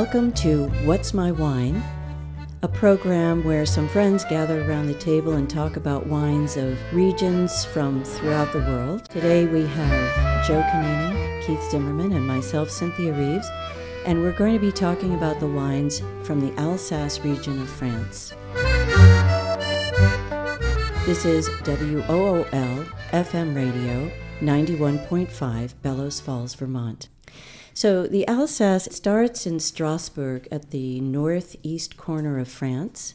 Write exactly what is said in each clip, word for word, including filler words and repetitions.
Welcome to What's My Wine, a program where some friends gather around the table and talk about wines of regions from throughout the world. Today we have Joe Canini, Keith Zimmerman, and myself, Cynthia Reeves, and we're going to be talking about the wines from the Alsace region of France. This is W O O L F M Radio, ninety-one point five, Bellows Falls, Vermont. So the Alsace starts in Strasbourg at the northeast corner of France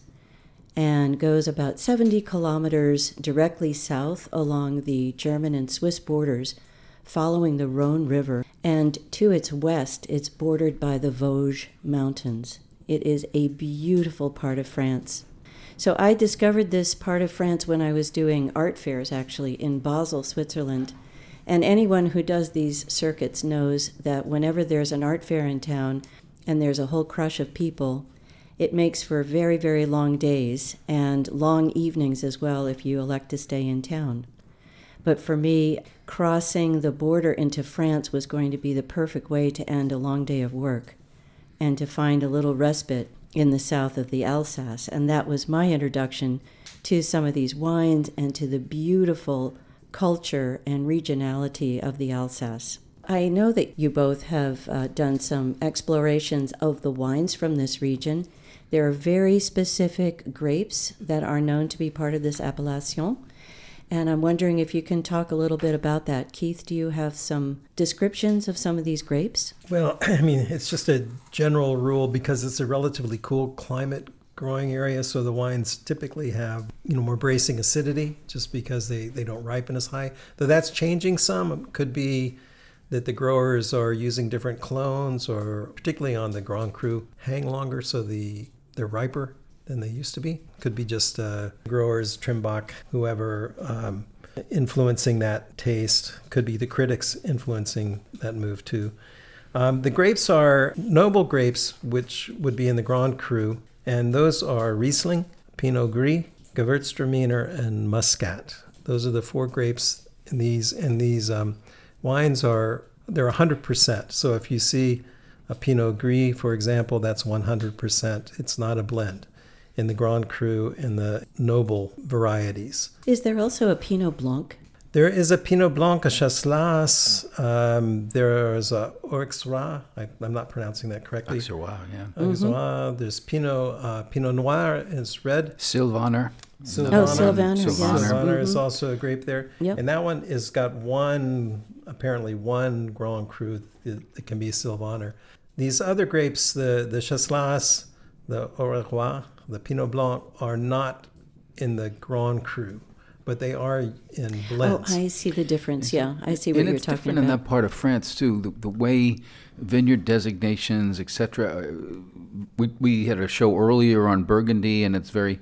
and goes about seventy kilometers directly south along the German and Swiss borders, following the Rhone River, and to its west it's bordered by the Vosges Mountains. It is a beautiful part of France. So I discovered this part of France when I was doing art fairs, actually, in Basel, Switzerland. And anyone who does these circuits knows that whenever there's an art fair in town and there's a whole crush of people, it makes for very, very long days and long evenings as well if you elect to stay in town. But for me, crossing the border into France was going to be the perfect way to end a long day of work and to find a little respite in the south of the Alsace. And that was my introduction to some of these wines and to the beautiful culture and regionality of the Alsace. I know that you both have uh, done some explorations of the wines from this region. There are very specific grapes that are known to be part of this appellation, and I'm wondering if you can talk a little bit about that. Keith, do you have some descriptions of some of these grapes? Well, I mean, it's just a general rule because it's a relatively cool climate growing area, so the wines typically have, you know, more bracing acidity just because they, they don't ripen as high. Though that's changing some. It could be that the growers are using different clones, or particularly on the Grand Cru, hang longer, so the they're riper than they used to be. Could be just uh, growers, Trimbach, whoever, um, influencing that taste. Could be the critics influencing that move too. Um, the grapes are noble grapes, which would be in the Grand Cru. And those are Riesling, Pinot Gris, Gewürztraminer, and Muscat. Those are the four grapes in these. And these um, wines are, they're one hundred percent. So if you see a Pinot Gris, for example, that's one hundred percent. It's not a blend in the Grand Cru and the noble varieties. Is there also a Pinot Blanc? There is a Pinot Blanc, a Chasselas. Um, there is a Auxerrois. I, I'm not pronouncing that correctly. Auxerrois, yeah. Auxerrois. Mm-hmm. There's Pinot uh, Pinot Noir. It's red. Sylvaner. Sylvaner. Oh, Sylvaner, yes. Sylvaner Mm-hmm. is also a grape there. Yep. And that one has got one, apparently one Grand Cru that, that can be Sylvaner. These other grapes, the, the Chasselas, the Auxerrois, the Pinot Blanc, are not in the Grand Cru, but they are in blends. Oh, I see the difference. Yeah, I see what and you're it's talking different about. in that part of France too. The, the way vineyard designations, et cetera. We we had a show earlier on Burgundy, and it's very,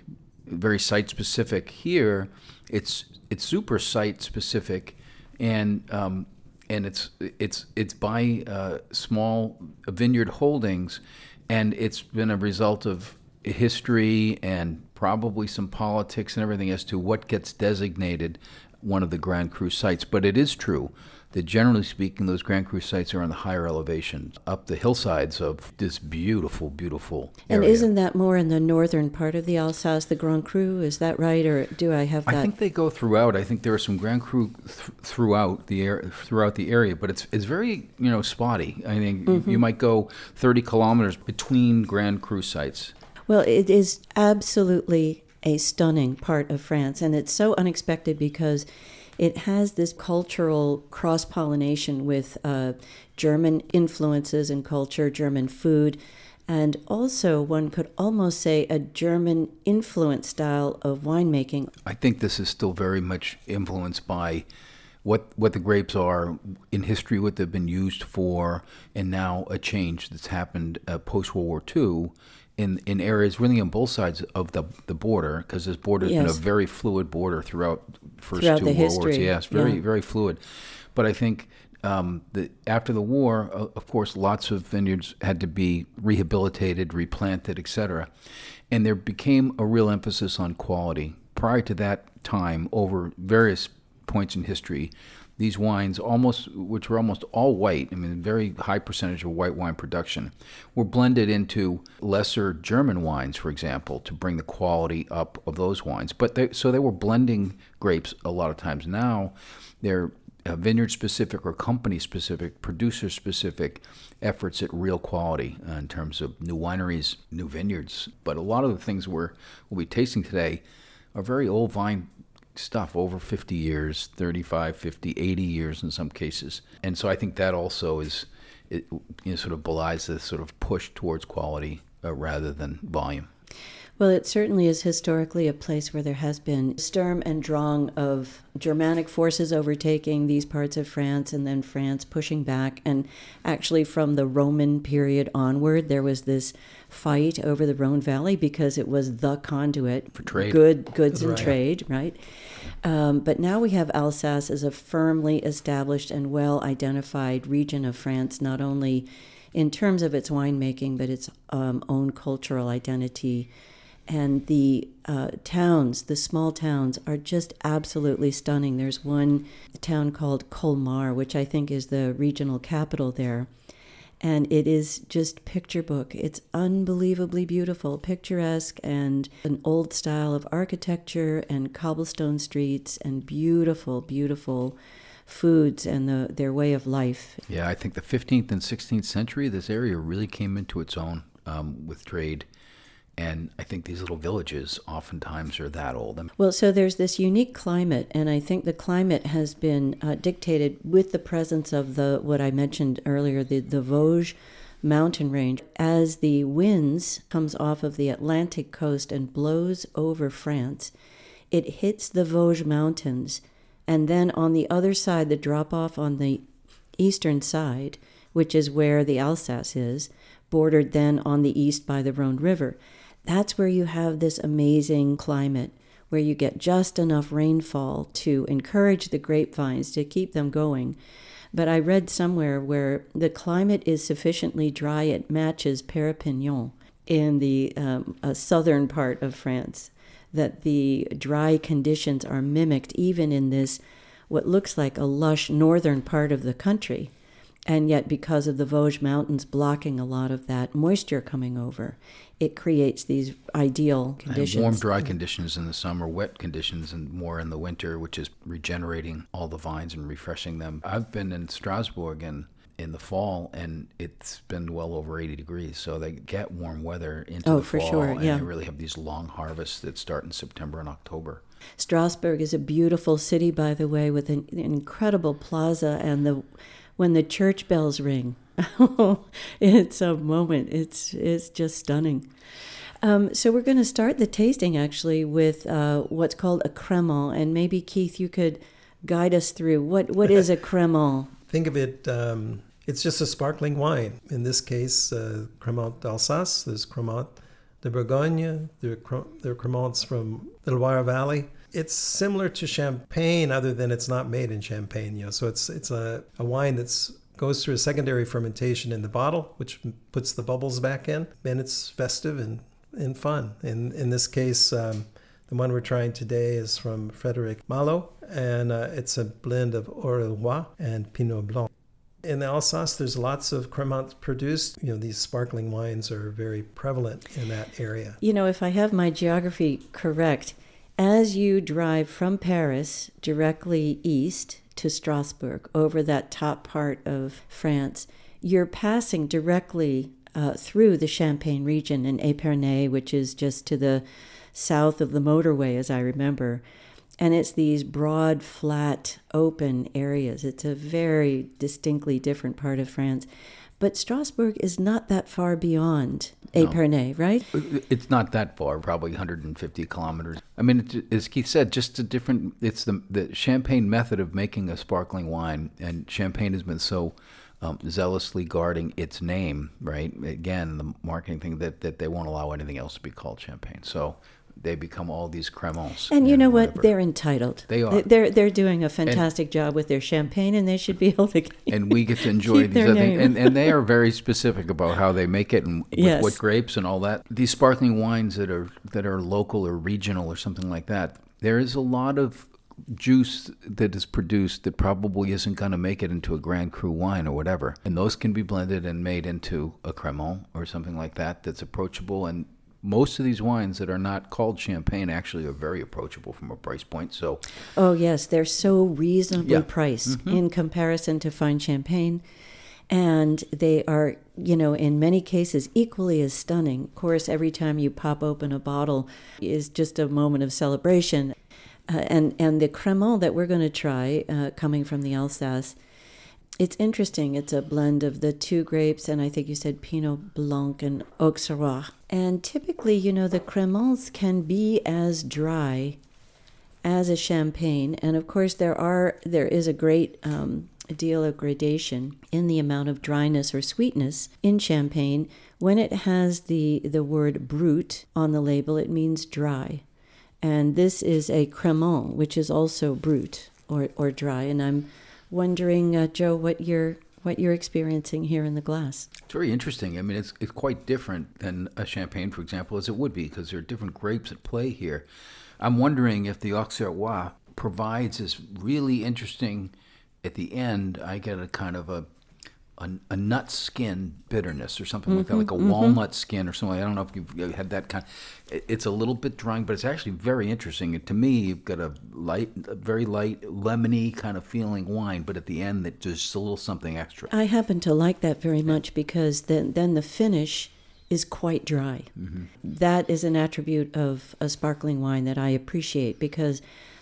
very site specific. Here, it's it's super site specific, and um, and it's it's it's by uh, small vineyard holdings, and it's been a result of history and probably some politics and everything as to what gets designated one of the Grand Cru sites. But it is true that generally speaking, those Grand Cru sites are on the higher elevations, up the hillsides of this beautiful, beautiful area. And isn't that more in the northern part of the Alsace, the Grand Cru? Is that right, or do I have that? I think they go throughout. I think there are some Grand Cru th- throughout the air, throughout the area, but it's it's very, you know, spotty. I think mm-hmm. you might go thirty kilometers between Grand Cru sites. Well, it is absolutely a stunning part of France, and it's so unexpected because it has this cultural cross-pollination with uh, German influences and culture, German food, and also one could almost say a German influence style of winemaking. I think this is still very much influenced by what what the grapes are in history, what they've been used for, and now a change that's happened uh, post-World War Two in, in areas really on both sides of the the border, because this border has yes. been a very fluid border throughout the first throughout two the World history. Wars. Yes, very, yeah. very fluid. But I think um, that after the war, uh, of course, lots of vineyards had to be rehabilitated, replanted, et cetera. And there became a real emphasis on quality. Prior to that time, over various points in history, these wines, almost which were almost all white, I mean, very high percentage of white wine production, were blended into lesser German wines, for example, to bring the quality up of those wines. But they, so they were blending grapes a lot of times. Now they're uh, vineyard-specific or company-specific, producer-specific efforts at real quality uh, in terms of new wineries, new vineyards. But a lot of the things we're, we'll be tasting today are very old vine stuff, over fifty years, thirty-five, fifty, eighty years in some cases. And so I think that also is, it, you know, sort of belies this sort of push towards quality uh, rather than volume. Well, it certainly is historically a place where there has been Sturm and Drang of Germanic forces overtaking these parts of France and then France pushing back. And actually from the Roman period onward, there was this fight over the Rhone Valley because it was the conduit for trade. Good, goods and right. trade, right? Um, but now we have Alsace as a firmly established and well-identified region of France, not only in terms of its winemaking, but its um, own cultural identity. And the uh, towns, the small towns, are just absolutely stunning. There's one town called Colmar, which I think is the regional capital there. And it is just picture book. It's unbelievably beautiful, picturesque, and an old style of architecture and cobblestone streets and beautiful, beautiful foods and the, their way of life. Yeah, I think the fifteenth and sixteenth century, this area really came into its own um, with trade. And I think these little villages oftentimes are that old. Well, so there's this unique climate, and I think the climate has been uh, dictated with the presence of the what I mentioned earlier, the, the Vosges mountain range. As the winds comes off of the Atlantic coast and blows over France, it hits the Vosges mountains, and then on the other side, the drop-off on the eastern side, which is where the Alsace is, bordered then on the east by the Rhone River. That's where you have this amazing climate where you get just enough rainfall to encourage the grapevines to keep them going. But I read somewhere where the climate is sufficiently dry, it matches Perpignan in the um, uh, southern part of France, that the dry conditions are mimicked even in this, what looks like a lush northern part of the country. And yet, because of the Vosges Mountains blocking a lot of that moisture coming over, it creates these ideal conditions. And warm, dry conditions in the summer, wet conditions and more in the winter, which is regenerating all the vines and refreshing them. I've been in Strasbourg in, in the fall, and it's been well over eighty degrees. So they get warm weather into oh, the for fall, sure, and yeah. they really have these long harvests that start in September and October. Strasbourg is a beautiful city, by the way, with an, an incredible plaza, and the when the church bells ring, it's a moment. It's it's just stunning. Um, so we're going to start the tasting actually with uh, what's called a crémant, and maybe Keith, you could guide us through what what is a crémant. Think of it. Um, it's just a sparkling wine. In this case, uh, Crémant d'Alsace. There's Crémant de Bourgogne. There are, there are Crémants from the Loire Valley. It's similar to Champagne, other than it's not made in Champagne. You know, so it's it's a, a wine that's goes through a secondary fermentation in the bottle, which puts the bubbles back in, and it's festive and, and fun. In in this case, um, the one we're trying today is from Frédéric Malo, and uh, it's a blend of Aurelois and Pinot Blanc. In the Alsace, there's lots of Crémant produced. You know, these sparkling wines are very prevalent in that area. You know, if I have my geography correct, as you drive from Paris directly east to Strasbourg over that top part of France, you're passing directly uh, through the Champagne region in Épernay, which is just to the south of the motorway, as I remember. And it's these broad, flat, open areas. It's a very distinctly different part of France. But Strasbourg is not that far beyond Épernay, no. Right? It's not that far, probably one hundred fifty kilometers. I mean, as Keith said, just a different, it's the, the Champagne method of making a sparkling wine. And Champagne has been so um, zealously guarding its name, right? Again, the marketing thing that, that they won't allow anything else to be called Champagne. So they become all these crémants. And you know whatever. what? They're entitled. They are. They're they're doing a fantastic and, job with their champagne, and they should be able to. And we get to enjoy these other things. And, and they are very specific about how they make it and with yes. what grapes and all that. These sparkling wines that are that are local or regional or something like that. There is a lot of juice that is produced that probably isn't going to make it into a Grand Cru wine or whatever. And those can be blended and made into a Cremant or something like that that's approachable. And most of these wines that are not called champagne actually are very approachable from a price point. So, oh, yes, they're so reasonably Yeah. priced Mhm. in comparison to fine champagne. And they are, you know, in many cases equally as stunning. Of course, every time you pop open a bottle is just a moment of celebration. Uh, and, and the Cremant that we're going to try, uh, coming from the Alsace, it's interesting. It's a blend of the two grapes, and I think you said Pinot Blanc and Auxerrois. And typically, you know, the Cremants can be as dry as a champagne. And of course, there are there is a great um, deal of gradation in the amount of dryness or sweetness in champagne. When it has the, the word brut on the label, it means dry. And this is a Cremant, which is also brut or, or dry. And I'm wondering, uh, Joe, what you're what you're experiencing here in the glass. It's very interesting. I mean, it's it's quite different than a champagne, for example, as it would be, because there are different grapes at play here. I'm wondering if the Auxerrois provides this really interesting, at the end, I get a kind of a a, a nut skin bitterness or something mm-hmm, like that, like a mm-hmm. walnut skin or something. I don't know if you've had that kind. It's a little bit drying, but it's actually very interesting. And to me, you've got a light, a very light, lemony kind of feeling wine, but at the end, it's just a little something extra. I happen to like that very much because then, then the finish is quite dry. Mm-hmm. That is an attribute of a sparkling wine that I appreciate because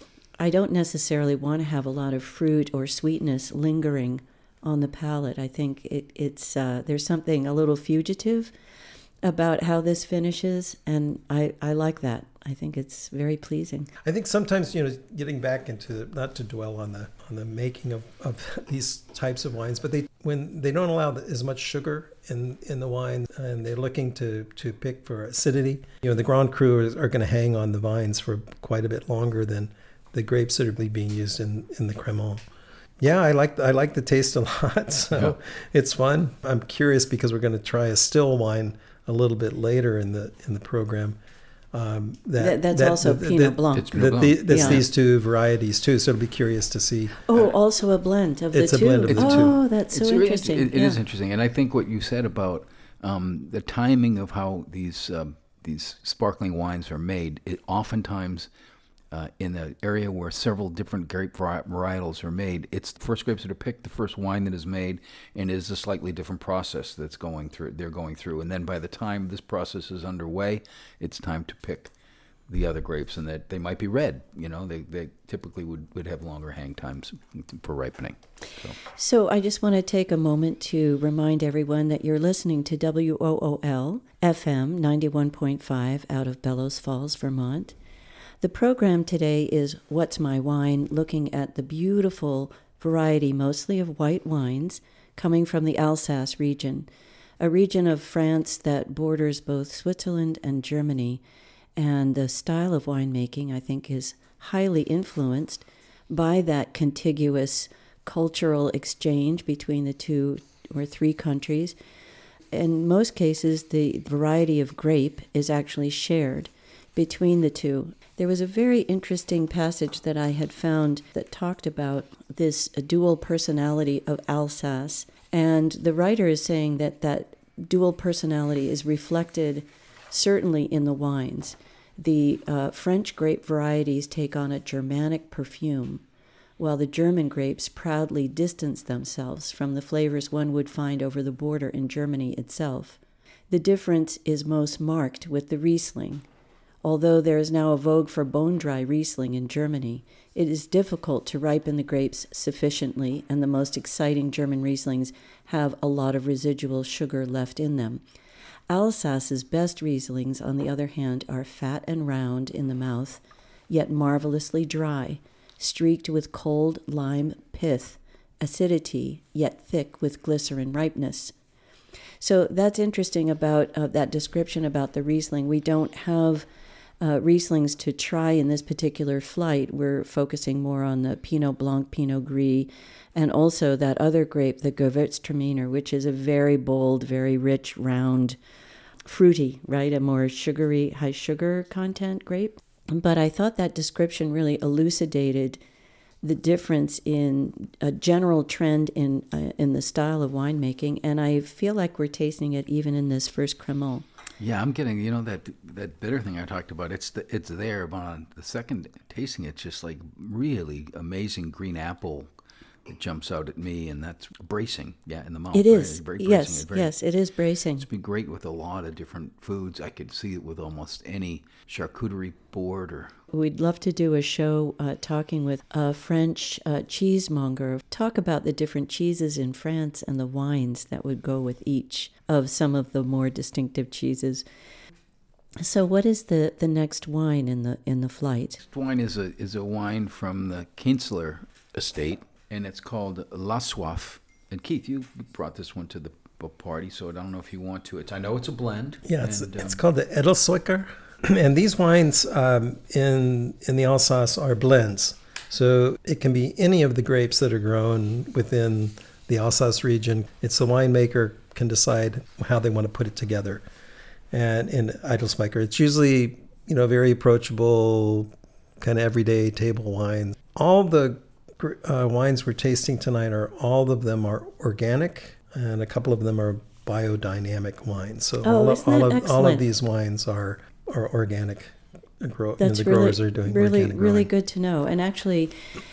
I don't necessarily want to have a lot of fruit or sweetness lingering on the palate. I think it, it's uh, there's something a little fugitive about how this finishes, and I, I like that. I think it's very pleasing. I think sometimes, you know, getting back into, not to dwell on the on the making of, of these types of wines, but they when they don't allow as much sugar in, in the wine, and they're looking to, to pick for acidity, you know, the Grand Cru are, are going to hang on the vines for quite a bit longer than the grapes that are being used in, in the Cremant. Yeah, I like I like the taste a lot, so yeah. It's fun. I'm curious because we're going to try a still wine a little bit later in the in the program. Um, that, that that's that, also that, Pinot that, Blanc. It's Pinot Blanc. That the, that's yeah. these two varieties too, so it'll be curious to see. Oh, uh, also a blend of it's the a two. blend of the two. Oh, that's so it's really interesting. It, it yeah. is interesting, and I think what you said about um, the timing of how these um, these sparkling wines are made, it oftentimes. Uh, in an area where several different grape varietals are made, it's the first grapes that are picked, the first wine that is made, and it is a slightly different process that's going through. They're going through, and then by the time this process is underway, it's time to pick the other grapes, and that they might be red. You know, they they typically would, would have longer hang times for ripening. So. so I just want to take a moment to remind everyone that you're listening to W O O L F M ninety-one point five out of Bellows Falls, Vermont. The program today is What's My Wine, looking at the beautiful variety, mostly of white wines, coming from the Alsace region, a region of France that borders both Switzerland and Germany. And the style of winemaking, I think, is highly influenced by that contiguous cultural exchange between the two or three countries. In most cases, the variety of grape is actually shared between the two. There was a very interesting passage that I had found that talked about this dual personality of Alsace. And the writer is saying that that dual personality is reflected certainly in the wines. The uh, French grape varieties take on a Germanic perfume, while the German grapes proudly distance themselves from the flavors one would find over the border in Germany itself. The difference is most marked with the Riesling. Although there is now a vogue for bone-dry Riesling in Germany, it is difficult to ripen the grapes sufficiently, and the most exciting German Rieslings have a lot of residual sugar left in them. Alsace's best Rieslings, on the other hand, are fat and round in the mouth, yet marvelously dry, streaked with cold lime pith, acidity, yet thick with glycerin ripeness. So that's interesting about uh, that description about the Riesling. We don't have Uh, Rieslings to try in this particular flight. We're focusing more on the Pinot Blanc, Pinot Gris, and also that other grape, the Gewürztraminer, which is a very bold, very rich, round, fruity, right? A more sugary, high sugar content grape. But I thought that description really elucidated the difference in a general trend in uh, in the style of winemaking, and I feel like we're tasting it even in this first Cremant. Yeah, I'm getting, you know, that that bitter thing I talked about. It's the, it's there, but on the second tasting, it's just like really amazing green apple. It jumps out at me, and that's bracing. Yeah, in the mouth. It is. Right? Very Yes, bracing. Very, yes, it is bracing. It's been great with a lot of different foods. I could see it with almost any charcuterie board or. We'd love to do a show uh, talking with a French uh, cheesemonger, talk about the different cheeses in France and the wines that would go with each of some of the more distinctive cheeses. So what is the, the next wine in the in the flight? This wine is a is a wine from the Kienzler estate, and it's called La Soif. And Keith, you brought this one to the party, so I don't know if you want to. It's I know it's a blend. Yeah, it's, and, um, it's called the Edelsäuker. And these wines um, in in the Alsace are blends. So it can be any of the grapes that are grown within the Alsace region. It's the winemaker can decide how they want to put it together. And in Edelsäuker, it's usually, you know, very approachable, kind of everyday table wine. All the uh, wines we're tasting tonight are, all of them are organic, and a couple of them are biodynamic wines. So Oh, all, isn't all that of all excellent? of these wines are are organic. Grow, That's the really, growers are doing really, organic really growing. good to know. And actually,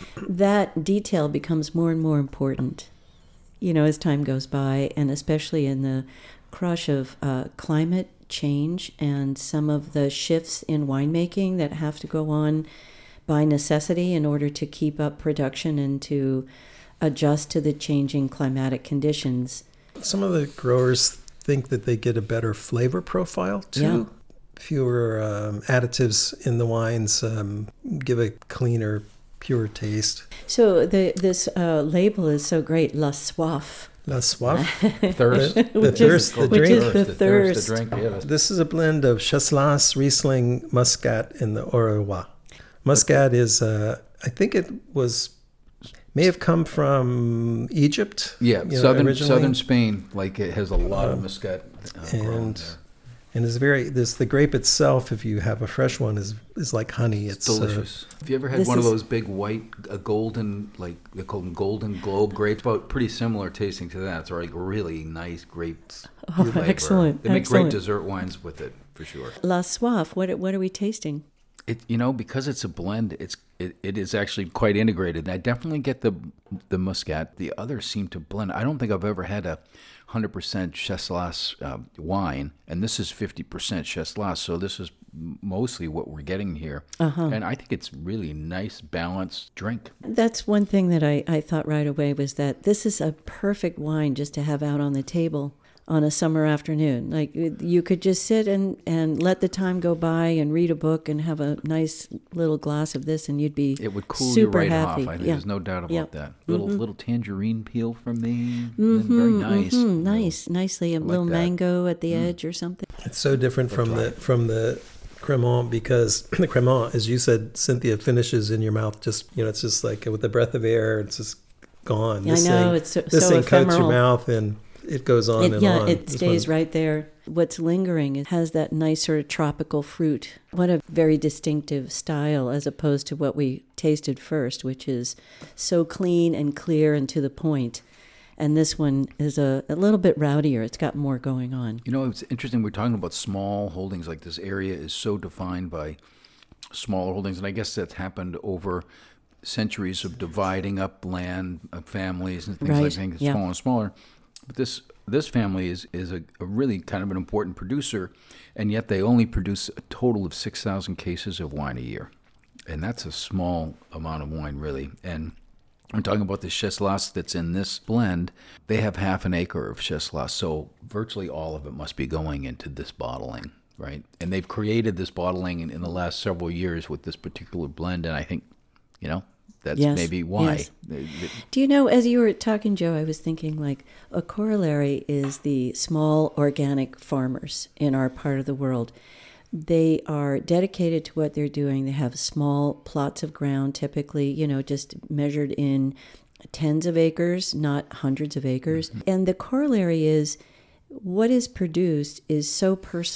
that detail becomes more and more important, you know, as time goes by, and especially in the crush of uh, climate change and some of the shifts in winemaking that have to go on by necessity in order to keep up production and to adjust to the changing climatic conditions. Some of the growers think that they get a better flavor profile too. Yeah. Fewer um, additives in the wines um, give a cleaner, pure taste. So the this uh, label is so great, La Soif. La Soif, thirst. the, the Which thirst, is- the which drink. is the thirst. the drink. Yeah, that's- This is a blend of Chasselas, Riesling, Muscat, and the Aurois. Muscat is, uh, I think it was, may have come from Egypt. yeah, you know, southern originally. southern Spain, like it has a lot of muscat uh, grown and there. and it's very this the grape itself, if you have a fresh one, is is like honey. It's It's uh, delicious. Have you ever had This one is- of those big white, uh, golden, like they call them golden globe grapes? About pretty similar tasting to that. It's like really nice grapes. Oh, flavor. excellent, They make excellent. great dessert wines with it for sure. La Soif, what what are we tasting? It you know because it's a blend. It's it, it is actually quite integrated. I definitely get the the muscat. The others seem to blend. I don't think I've ever had a hundred percent Chasselas uh, wine, and this is fifty percent Chasselas. So this is m- mostly what we're getting here. Uh-huh. And I think it's really nice, balanced drink. That's one thing that I, I thought right away was that this is a perfect wine just to have out on the table on a summer afternoon. Like you could just sit and, and let the time go by and read a book and have a nice little glass of this, and you'd be It would cool super you right happy. off. I think yeah. there's no doubt about Yeah. that. Little little tangerine peel from me. Mm-hmm, Very nice. mhm, nice, nicely a like little that. mango at the Mm. edge or something. It's so different from the from the Cremant, because the Cremant, as you said, Cynthia, finishes in your mouth. Just you know, it's just like with a breath of air. It's just gone. Yeah, I This know, thing, it's so- this so thing coats ephemeral. your mouth and it goes on It, and yeah, on. it This stays one- right there. What's lingering, it has that nice sort of tropical fruit. What a very distinctive style as opposed to what we tasted first, which is so clean and clear and to the point. And this one is a, a little bit rowdier. It's got more going on. You know, it's interesting. We're talking about small holdings. Like this area is so defined by smaller holdings, and I guess that's happened over centuries of dividing up land, uh, families, and things Right, like things, yeah. smaller and smaller. But this this family is is a, a really kind of an important producer, and yet they only produce a total of six thousand cases of wine a year, and that's a small amount of wine, really. And I'm talking about the Chasselas that's in this blend. They have half an acre of Chasselas, so virtually all of it must be going into this bottling, right? And they've created this bottling in, in the last several years with this particular blend, and I think, you know, that's Yes, maybe why. yes. They- they- Do you know, as you were talking, Joe, I was thinking like a corollary is the small organic farmers in our part of the world. They are dedicated to what they're doing. They have small plots of ground, typically, you know, just measured in tens of acres, not hundreds of acres. And the corollary is what is produced is so personal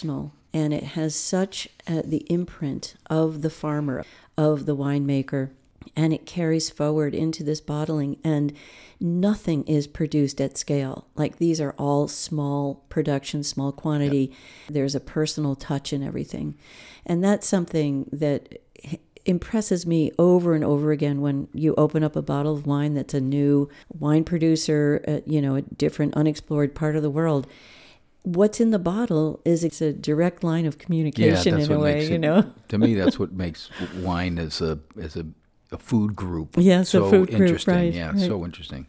and it has such uh, the imprint of the farmer, of the winemaker, and it carries forward into this bottling, and nothing is produced at scale. Like, these are all small production, small quantity. Yep. There's a personal touch in everything. And that's something that impresses me over and over again when you open up a bottle of wine that's a new wine producer, uh, you know, a different unexplored part of the world. What's in the bottle is it's a direct line of communication, yeah, in a way, you know. It, to me, that's what makes wine as a as a, a food group. Yeah, it's so a food interesting. group, right? Yeah, right. so interesting.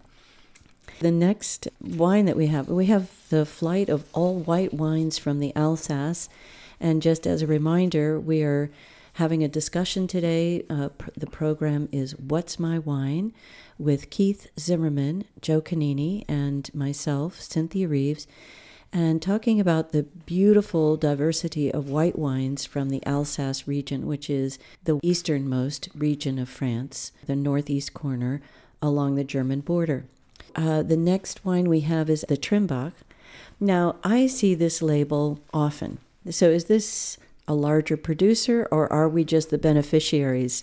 The next wine that we have, we have the flight of all white wines from the Alsace. And just as a reminder, we are having a discussion today. Uh, pr- the program is What's My Wine? With Keith Zimmerman, Joe Canini, and myself, Cynthia Reeves, and talking about the beautiful diversity of white wines from the Alsace region, which is the easternmost region of France, the northeast corner along the German border. Uh, the next wine we have is the Trimbach. Now, I see this label often. So is this a larger producer, or are we just the beneficiaries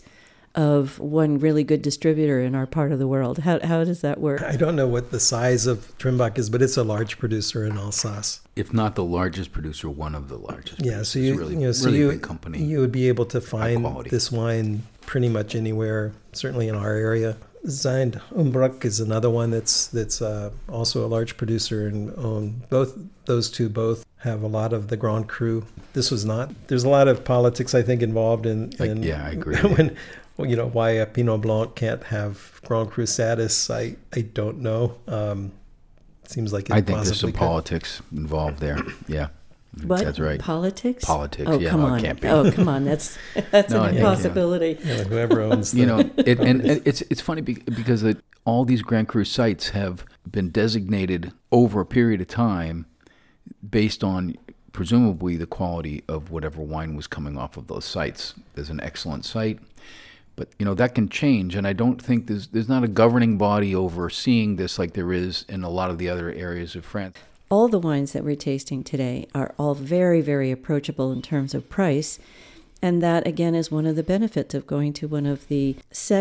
of one really good distributor in our part of the world? How how does that work? I don't know what the size of Trimbach is, but it's a large producer in Alsace. If not the largest producer, one of the largest. Yeah, so you, really, you know, so really you, big company. You would be able to find this wine pretty much anywhere, certainly in our area. Zind Umbruck is another one that's that's uh, also a large producer, and um, both those two both have a lot of the Grand Cru. This was not. There's a lot of politics, I think, involved in. in like, yeah, I agree. when, well, you know, why a Pinot Blanc can't have Grand Cru status, I, I don't know. Um, it seems like it I think there's some could. politics involved there. Yeah. What? That's right. Politics? Politics. Oh, yeah, come no, on. it can't be. Oh, come on. That's that's No, I an think, impossibility. Yeah, like whoever owns the, you know, it, and, and it's it's funny because it, all these Grand Cru sites have been designated over a period of time based on presumably the quality of whatever wine was coming off of those sites. There's an excellent site, but you know that can change, and I don't think there's there's not a governing body overseeing this like there is in a lot of the other areas of France. All the wines that we're tasting today are all very, very approachable in terms of price. And that, again, is one of the benefits of going to one of the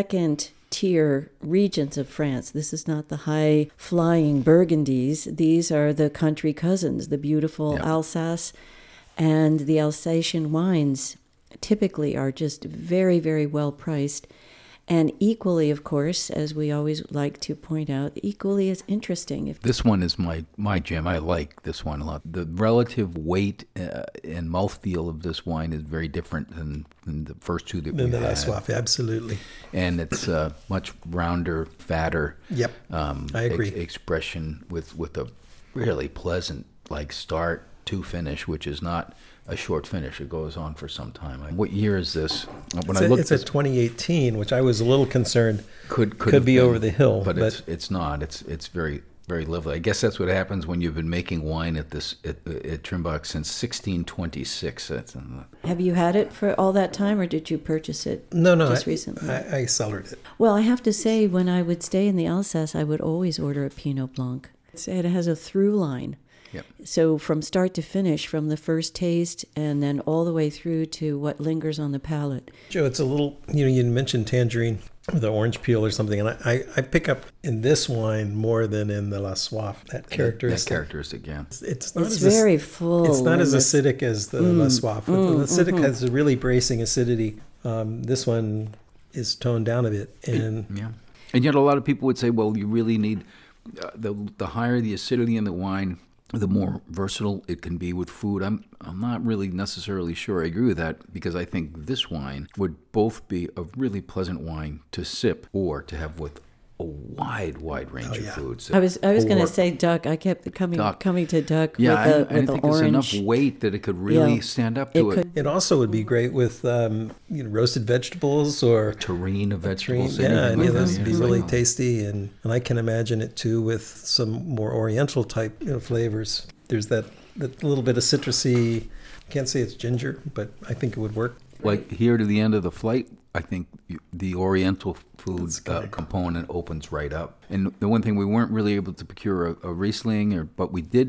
second-tier regions of France. This is not the high-flying Burgundies. These are the country cousins, the beautiful yep. Alsace. And the Alsatian wines typically are just very, very well-priced. And equally, of course, as we always like to point out, equally as interesting. If This one is my, my jam. I like this one a lot. The relative weight uh, and mouthfeel of this wine is very different than, than the first two that we had. La Soif, absolutely. And it's uh, much rounder, fatter. Yep, um, I agree. Ex- expression with, with a really pleasant like start to finish, which is not a short finish. It goes on for some time. What year is this? When it's I a, looked it's a this, twenty eighteen, which I was a little concerned could could, could be been, over the hill, but, but it's it's not. It's it's very very lovely. I guess that's what happens when you've been making wine at this at, at Trimbach since sixteen twenty-six. That's in the, Have you had it for all that time, or did you purchase it? No, no, just I, recently. I, I cellared it. Well, I have to say, when I would stay in the Alsace, I would always order a Pinot Blanc. It has a through line. Yep. So from start to finish, from the first taste and then all the way through to what lingers on the palate. Joe, it's a little, you know, you mentioned tangerine with an orange peel or something, and I, I, I pick up in this wine more than in the La Soif, that characteristic. That characteristic, yeah. It's, it's not it's as very ac- full. It's not as this. acidic as the mm, La Soif. Mm, the acidic mm-hmm. has a really bracing acidity. Um, this one is toned down a bit. And yeah. And yet a lot of people would say, well, you really need, uh, the the higher the acidity in the wine, the more versatile it can be with food. I'm I'm not really necessarily sure I agree with that, because I think this wine would both be a really pleasant wine to sip or to have with a wide, wide range oh, of yeah. foods. I was I was going Or- to say duck. I kept coming Duck. coming to duck yeah, with I, the, I with didn't the think orange. there's enough weight that it could really Yeah. stand up It to it. could. it also would be great with um, you know, roasted vegetables or Terrine of vegetables. yeah, anything any like of that, those yeah. would be It's really like- tasty, and, and I can imagine it too with some more oriental type, you know, flavors. There's that, that little bit of citrusy, can't say it's ginger, but I think it would work. Like here to the end of the flight, I think you- the Oriental food That's uh, correct. component opens right up. And the one thing we weren't really able to procure a, a Riesling, or but we did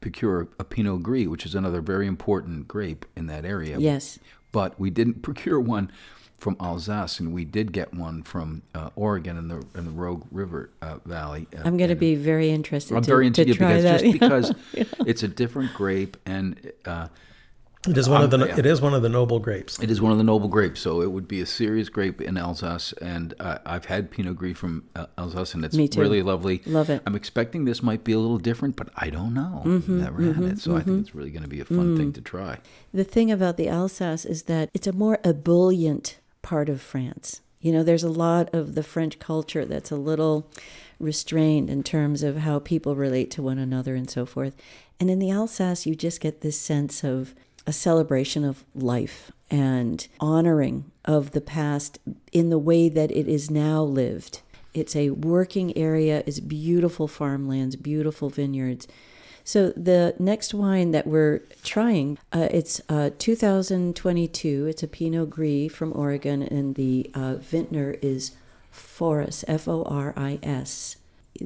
procure a Pinot Gris, which is another very important grape in that area. Yes. But we didn't procure one from Alsace, and we did get one from uh, Oregon in the in the Rogue River uh, Valley. Uh, I'm going to and be very interested I'm to, very to interested try because that. just because it's a different grape, and uh, It is one of the Um, yeah. it is one of the noble grapes. it is one of the noble grapes. So it would be a serious grape in Alsace, and uh, I've had Pinot Gris from uh, Alsace, and it's Me too. really lovely. Love it. I'm expecting this might be a little different, but I don't know. Mm-hmm, Never had it, so I think it's really going to be a fun Mm. thing to try. The thing about the Alsace is that it's a more ebullient part of France. You know, there's a lot of the French culture that's a little restrained in terms of how people relate to one another and so forth. And in the Alsace, you just get this sense of a celebration of life and honoring of the past in the way that it is now lived. It's a working area, it's beautiful farmlands, beautiful vineyards. So the next wine that we're trying, uh, it's uh, two thousand twenty-two. It's a Pinot Gris from Oregon, and the uh, vintner is Foris, F O R I S.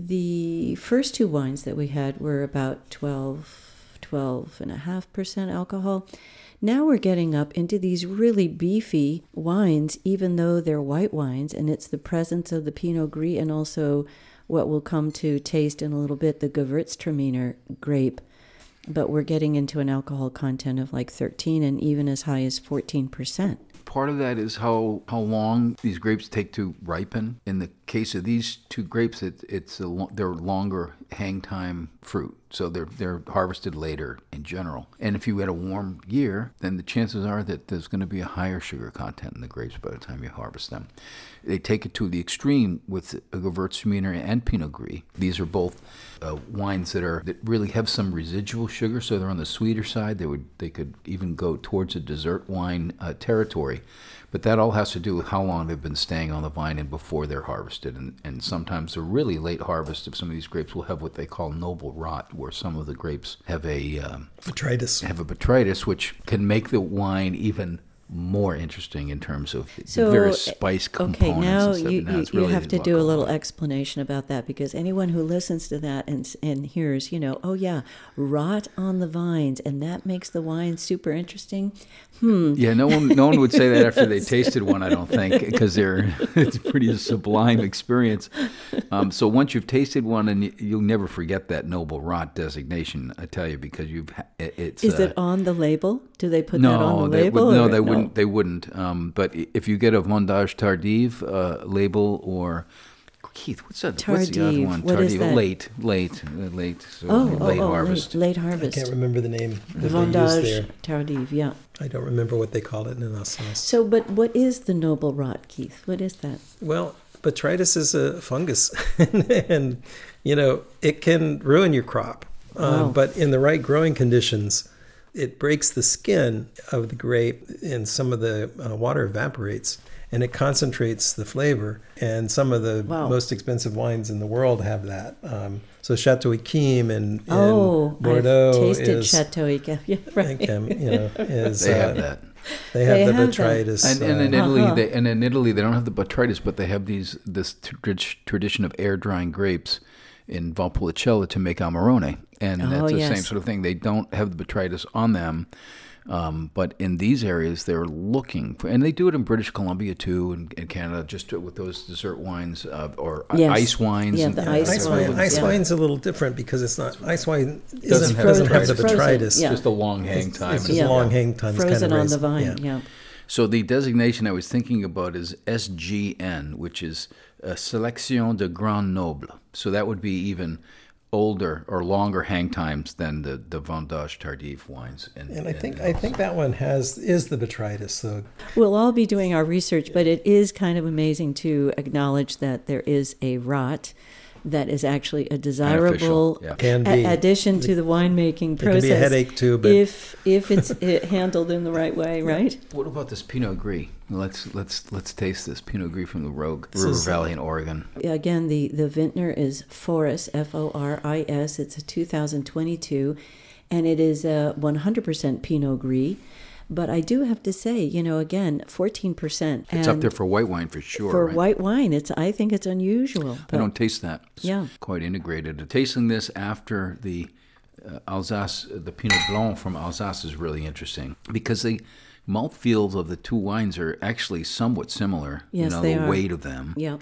The first two wines that we had were about twelve, twelve and a half percent alcohol. Now we're getting up into these really beefy wines, even though they're white wines, and it's the presence of the Pinot Gris and also what we'll come to taste in a little bit, the Gewürztraminer grape. But we're getting into an alcohol content of like thirteen and even as high as fourteen percent. Part of that is how, how long these grapes take to ripen. In the case of these two grapes, it, it's a lo- they're longer hang time fruit, so they're they're harvested later in general. And if you had a warm year, then the chances are that there's going to be a higher sugar content in the grapes by the time you harvest them. They take it to the extreme with a Gewürztraminer and Pinot Gris. These are both uh, wines that are that really have some residual sugar, so they're on the sweeter side. They would they could even go towards a dessert wine uh, territory. But that all has to do with how long they've been staying on the vine and before they're harvested. And, and sometimes a really late harvest of some of these grapes will have what they call noble rot, where some of the grapes have a um, Botrytis. have a botrytis, which can make the wine even more interesting in terms of So, the various spice components. Okay, now and stuff. you, Now you, it's you really have to about do a little alcohol. explanation about that, because anyone who listens to that and and hears, you know, oh yeah, rot on the vines, and that makes the wine super interesting. Hmm. Yeah, no one, no one would say that after they tasted one. I don't think, because they're it's a pretty sublime experience. Um, so once you've tasted one, and you, you'll never forget that noble rot designation. I tell you, because you've ha- it, it's. Is uh, it on the label? Do they put no, that on the they label? would, no, or they wouldn't. They wouldn't. Um, but i- if you get a Vendange Tardive uh, label, or Keith, what's that? What's the other Tardive, one? what is that? Late, late, uh, late. So Oh, late oh, oh, harvest. Late, late I harvest. can't remember the name that they used Vendange there. tardive, yeah. I don't remember what they called it in Alsace. So, but what is the noble rot, Keith? What is that? Well, botrytis is a fungus, and you know it can ruin your crop. Wow. Um, but in the right growing conditions, it breaks the skin of the grape, and some of the uh, water evaporates, and it concentrates the flavor. And some of the Wow. most expensive wines in the world have that. Um, so Chateau Yquem and, and Oh, Bordeaux I've tasted is, Chateau Yquem. Yeah, right. Yquem, you know, is They have uh, that. They have They the have that. botrytis. And, and in uh, Italy, Uh-huh. they, and in Italy, they don't have the botrytis, but they have these this tr- tradition of air drying grapes in Valpolicella to make Amarone, and Oh, that's the yes. same sort of thing. They don't have the botrytis on them, um, but in these areas, they're looking for, and they do it in British Columbia too, and in Canada, just with those dessert wines uh, or i- Yes. ice wines. Yeah, and, the Yeah, ice ice wines, wine. Ice yeah. wine's a little different because it's not ice wine Doesn't isn't, have doesn't the have the botrytis. botrytis. Yeah. just a long hang It's, time. it's and just Yeah. long hang time. It's Frozen kind of on the raised- vine, yeah. yeah. So the designation I was thinking about is S G N, which is a Sélection de Grand Noble. So that would be even older or longer hang times than the, the Vendange Tardive wines. And, And I think and I think that one has is the botrytis. So We'll all be doing our research, but it is kind of amazing to acknowledge that there is a rot that is actually a desirable Beneficial, yeah. can a- be addition to the winemaking it process. can be a headache too. But if if it's uh, handled in the right way, right? What about this Pinot Gris? Let's let's let's taste this Pinot Gris from the Rogue This River is- Valley in Oregon. Again, the, the vintner is Foris, F O R I S. It's a two thousand twenty-two, and it is a one hundred percent Pinot Gris. But I do have to say, you know, again, fourteen percent. It's up there for white wine for sure. For right? white wine, it's I think it's unusual. I but- don't taste that. It's Yeah. quite integrated. Tasting this after the uh, Alsace, the Pinot Blanc from Alsace is really interesting because the malt fields of the two wines are actually somewhat similar. Yes, you know, they the are. weight of them. Yeah.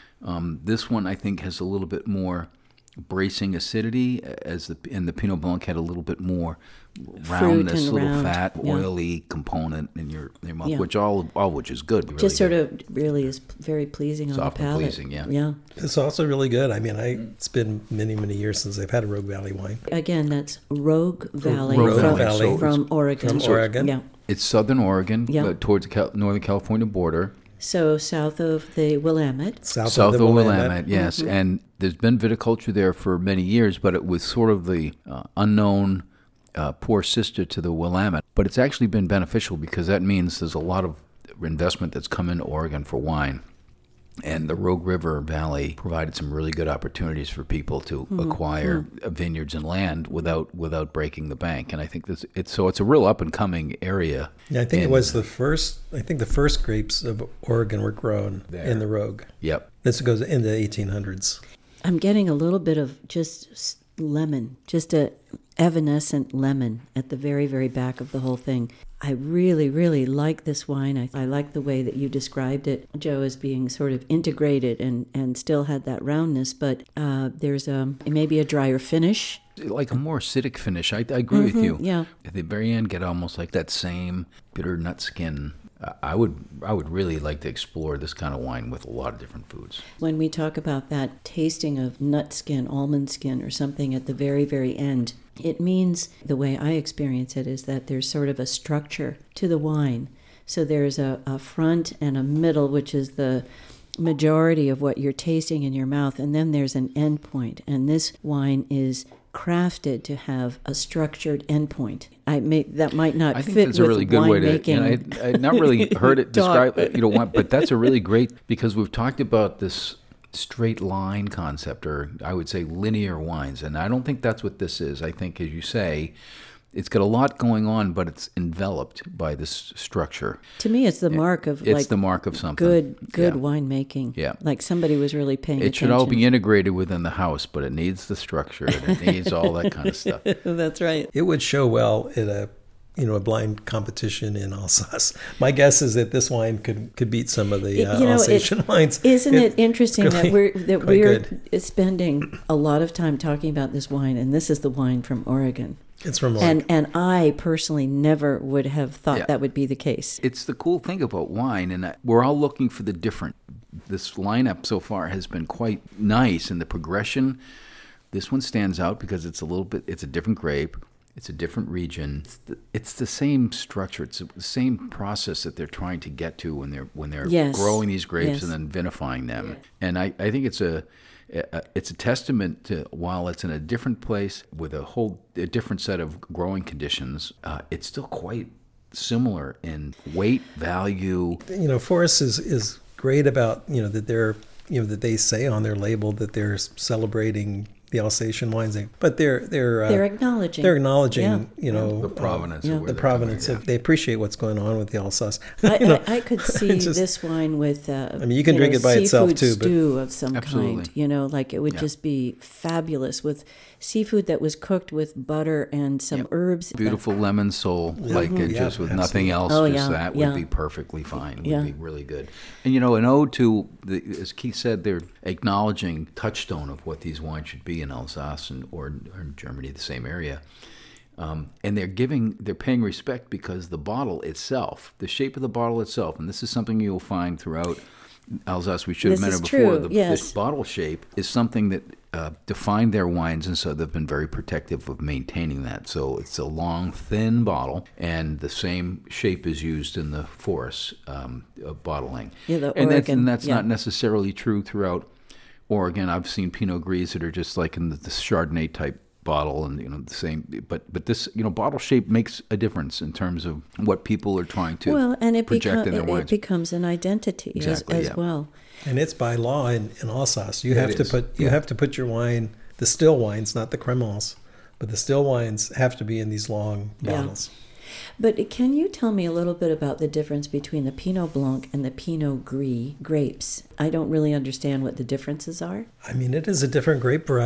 Um, this one I think has a little bit more bracing acidity, as the and the Pinot Blanc had a little bit more roundness, and little round, fat, yeah. oily component in your, in your mouth, Yeah. which all all which is good. Really Just sort good. of really is very pleasing Soft on and the palate. pleasing, yeah. Yeah. It's also really good. I mean, I, it's been many, many years since I've had a Rogue Valley wine. Again, that's Rogue Valley, Rogue from, Valley. from Oregon. From Oregon. Yeah. It's southern Oregon, Yeah. uh, towards the Cal- Northern California border. So south of the Willamette. South, South of of the Willamette, Willamette. yes. Mm-hmm. And there's been viticulture there for many years, but it was sort of the uh, unknown uh, poor sister to the Willamette. But it's actually been beneficial because that means there's a lot of investment that's come into Oregon for wine. And the Rogue River Valley provided some really good opportunities for people to Mm-hmm. acquire vineyards and land without without breaking the bank. And I think this it's so it's a real up and coming area. Yeah, I think it And- was the first, I think the first grapes of Oregon were grown There. in the Rogue. Yep. This goes in the eighteen hundreds. I'm getting a little bit of just s- lemon, just a evanescent lemon at the very, very back of the whole thing. I really, really like this wine. I, I like the way that you described it, Joe, as being sort of integrated and, and still had that roundness, but uh, there's a maybe a drier finish. Like a more acidic finish. I, I agree with you. yeah. At the very end, get almost like that same bitter nut skin. I- I would I would really like to explore this kind of wine with a lot of different foods. When we talk about that tasting of nut skin, almond skin, or something at the very, very end, it means, the way I experience it, is that there's sort of a structure to the wine. So there's a, a front and a middle, which is the majority of what you're tasting in your mouth, and then there's an end point. And this wine is crafted to have a structured end point. I may, that might not I think fit that's with a really good way to. winemaking. And I I not really heard it talk, described. You know, what, but that's a really great because we've talked about this straight line concept, or I would say linear wines, and I don't think that's what this is. I think, as you say, it's got a lot going on, but it's enveloped by this structure. To me, it's the mark of It's like the mark of something. good, good Yeah. winemaking. Yeah. Like somebody was really paying It attention. should all be integrated within the house, but it needs the structure and it needs all that kind of stuff. That's right. It would show well at a, you know, a blind competition in Alsace. My guess is that this wine could, could beat some of the uh, You know, Alsatian it- wines. Isn't it, interesting really that we're that quite we're good. spending a lot of time talking about this wine, and this is the wine from Oregon. It's from And and I personally never would have thought Yeah. that would be the case. It's the cool thing about wine, and we're all looking for the different. This lineup so far has been quite nice in the progression. This one stands out because it's a little bit, it's a different grape, it's a different region. It's the, it's the same structure, it's the same process that they're trying to get to when they're when they're Yes. growing these grapes Yes. and then vinifying them. And I, I think it's a a- it's a testament to, while it's in a different place with a whole a different set of growing conditions, uh, it's still quite similar in weight, value. You know, Forrest is, is great about, you know, that they're, you know, that they say on their label that they're celebrating the Alsatian wines, but they're they're uh, They're acknowledging. they're acknowledging, Yeah. you know, The provenance yeah. of where the they're provenance. coming, Of, they appreciate what's going on with the Alsace. I, You know, I, I could see it's just- this wine with, uh, I mean, you can drink know, it by itself, seafood too, but- stew of some Absolutely. kind. You know, like it would Yeah. just be fabulous with seafood that was cooked with butter and some Yep. herbs. Beautiful lemon soul, like it Yeah, just with absolutely. nothing else, Oh, just yeah, that yeah. would be perfectly fine. Would Yeah. be really good. And you know, an ode to, the, as Keith said, they're acknowledging touchstone of what these wines should be in Alsace and, or, or in Germany, the same area. Um, and they're giving, they're paying respect because the bottle itself, the shape of the bottle itself, and this is something you'll find throughout Alsace. We should have This is mentioned before. true, The, yes. the bottle shape is something that uh, defined their wines, and so they've been very protective of maintaining that. So it's a long, thin bottle, and the same shape is used in the Forrest um, uh, bottling. Yeah, the and that's, Oregon, and that's yeah. not necessarily true throughout Oregon. I've seen Pinot Gris that are just like in the, the Chardonnay type bottle, and you know the same. But but this you know bottle shape makes a difference in terms of what people are trying to Well, and it, project become, in their it, it wines. becomes an identity Exactly, as, as yeah. well. and it's by law in, in Alsace. You It have to is, put you yeah. have to put your wine, the still wines, not the cremants, but the still wines have to be in these long Yeah. bottles. But can you tell me a little bit about the difference between the Pinot Blanc and the Pinot Gris grapes? I don't really understand what the differences are. I mean, it is a different grape variety.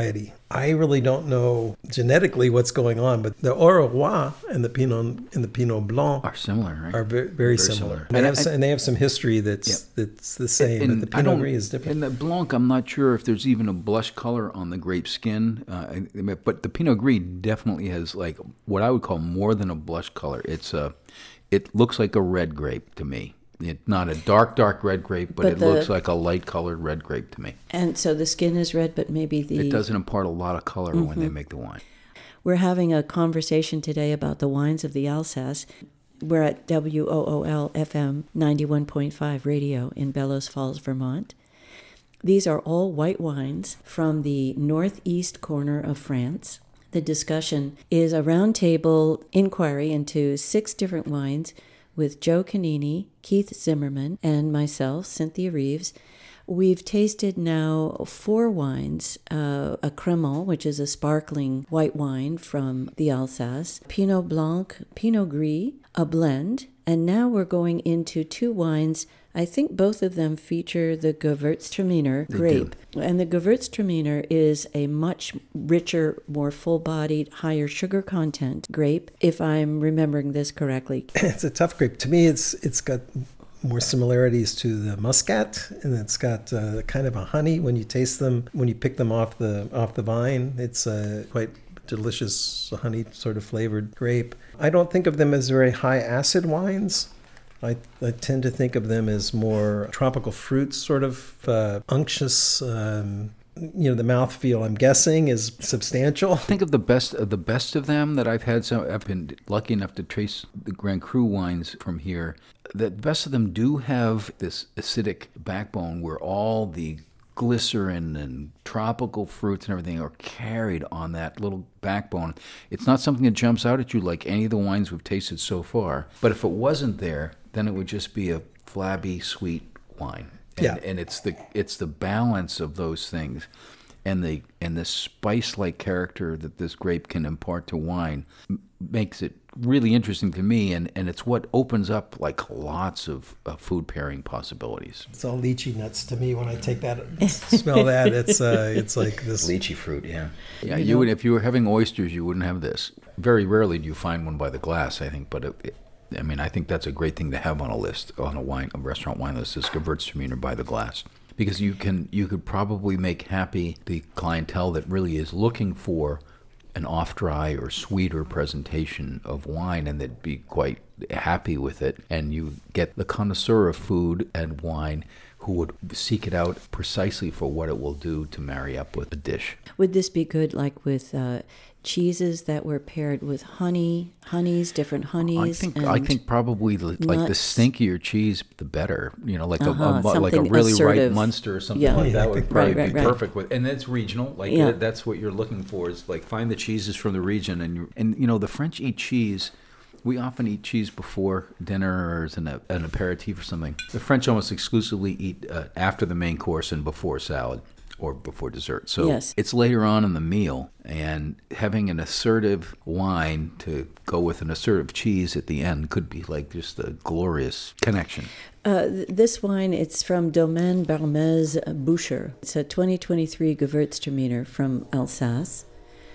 I really don't know genetically what's going on, but the Aurochs and the Pinot and the Pinot Blanc are similar, right? Are very, very, very similar. similar. And, and, they have, I, and they have some history that's yeah. that's the same, and, but the Pinot Gris is different. And the Blanc, I'm not sure if there's even a blush color on the grape skin, uh, but the Pinot Gris definitely has like what I would call more than a blush color. It's a, it looks like a red grape to me. It's not a dark, dark red grape, but, but it the, looks like a light-colored red grape to me. And so the skin is red, but maybe the... It doesn't impart a lot of color mm-hmm. when they make the wine. We're having a conversation today about the wines of the Alsace. We're at W O O L F M ninety-one point five radio in Bellows Falls, Vermont. These are all white wines from the northeast corner of France. The discussion is a roundtable inquiry into six different wines with Joe Canini, Keith Zimmerman, and myself, Cynthia Reeves. We've tasted now four wines, uh, a Crémant, which is a sparkling white wine from the Alsace, Pinot Blanc, Pinot Gris, a blend, and now we're going into two wines. I think both of them feature the Gewürztraminer grape. Do. And the Gewürztraminer is a much richer, more full-bodied, higher sugar content grape, if I'm remembering this correctly. It's a tough grape. To me, it's it's got more similarities to the Muscat, and it's got uh, kind of a honey when you taste them, when you pick them off the off the vine. It's a quite delicious honey sort of flavored grape. I don't think of them as very high acid wines. I, I tend to think of them as more tropical fruits, sort of uh, unctuous. Um, you know, the mouthfeel, I'm guessing, is substantial. Think of the best of the best of them that I've had. So I've been lucky enough to trace the Grand Cru wines from here. The best of them do have this acidic backbone where all the glycerin and tropical fruits and everything are carried on that little backbone. It's not something that jumps out at you like any of the wines we've tasted so far. But if it wasn't there, then it would just be a flabby, sweet wine. And, yeah. and it's the it's the balance of those things, and the and the spice-like character that this grape can impart to wine m- makes it really interesting to me, and, and it's what opens up like lots of uh, food pairing possibilities. It's all lychee nuts to me when I take that, smell that. It's uh, it's like this lychee fruit, yeah, yeah. You, you know, would if you were having oysters, you wouldn't have this. Very rarely do you find one by the glass, I think, but it, it, I mean, I think that's a great thing to have on a list, on a wine, a restaurant wine list, is Gewürztraminer by the glass, because you can, you could probably make happy the clientele that really is looking for an off-dry or sweeter presentation of wine, and they'd be quite happy with it. And you get the connoisseur of food and wine who would seek it out precisely for what it will do to marry up with a dish. Would this be good, like with uh, cheeses that were paired with honey, honeys, different honeys? I think and I think probably the, like the stinkier cheese, the better. You know, like uh-huh, a, a like a really assertive. ripe Munster or something yeah. like that would probably right, right, be right. perfect with. And it's regional. Like yeah. that, that's what you're looking for, is like find the cheeses from the region. And you and you know the French eat cheese. We often eat cheese before dinner or as an, an aperitif or something. The French almost exclusively eat uh, after the main course and before salad or before dessert. So yes. It's later on in the meal, and having an assertive wine to go with an assertive cheese at the end could be like just a glorious connection. Uh, th- this wine, it's from Domaine Bermez Boucher. It's a twenty twenty-three Gewürztraminer from Alsace.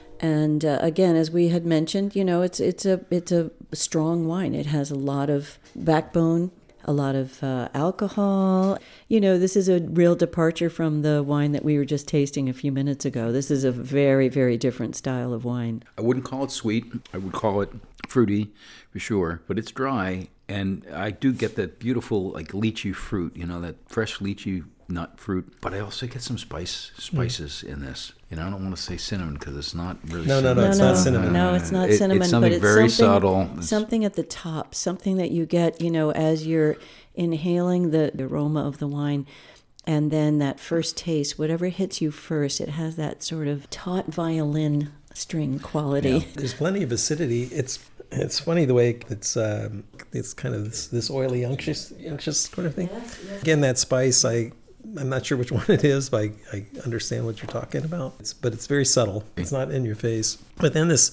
And uh, again, as we had mentioned, you know, it's it's a it's a strong wine. It has a lot of backbone, a lot of uh, alcohol. You know, this is a real departure from the wine that we were just tasting a few minutes ago. This is a very, very different style of wine. I wouldn't call it sweet. I would call it fruity, for sure. But it's dry, and I do get that beautiful, like, lychee fruit, you know, that fresh lychee nut fruit. But I also get some spice spices mm. in this. You know, I don't want to say cinnamon because it's not really no, cinnamon. No, no, it's no, not cinnamon. No, it's not it, cinnamon, it's something but it's very something, subtle. It's, something at the top, something that you get, you know, as you're inhaling the, the aroma of the wine. And then that first taste, whatever hits you first, it has that sort of taut violin string quality. Yeah. There's plenty of acidity. It's it's funny the way it's um, it's kind of this, this oily, unctuous, unctuous kind of thing. Yes, yes. Again, that spice, I I'm not sure which one it is, but I, I understand what you're talking about. It's, but it's very subtle. It's not in your face. But then this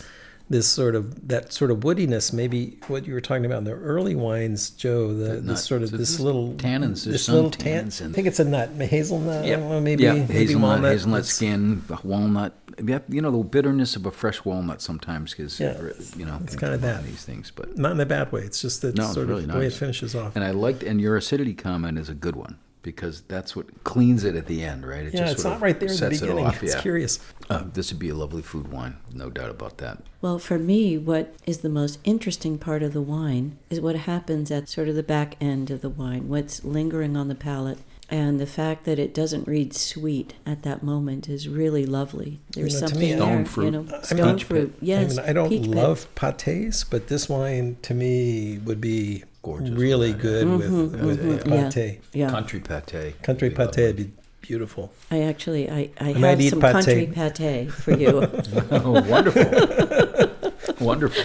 this sort of that sort of woodiness. Maybe what you were talking about in the early wines, Joe. The this sort of so this, this little tannins. There's this some little tannins tan. in. I think it's a nut, hazelnut. Yeah, I don't know, maybe yeah, maybe hazelnut, walnut. hazelnut It's- skin, walnut. You know, the bitterness of a fresh walnut sometimes is, Yeah, you know, it's can kind of combine that. these things, but Not in a bad way. It's just that No, it's sort really of the way it nice. finishes off. and I liked, and your acidity comment is a good one because that's what cleans it at the end, right? It Yeah, it's sort not of right there in the sets it beginning. off, It's yeah. curious. Uh, this would be a lovely food wine, no doubt about that. Well, for me, what is the most interesting part of the wine is what happens at sort of the back end of the wine, what's lingering on the palate. And the fact that it doesn't read sweet at that moment is really lovely. There's You know, to something me, there, Stone you fruit. know, I stone mean, fruit. I Yes, mean, I don't peach pit. love pâtés, but this wine to me would be Gorgeous really with that, good yeah. with Mhm, with, mhm, with yeah. pâté. Yeah, Country pâté. Country would be pâté would be beautiful. I actually, I, I, I might have eat some pâté. country pâté for you. lovely. Oh, wonderful. Wonderful.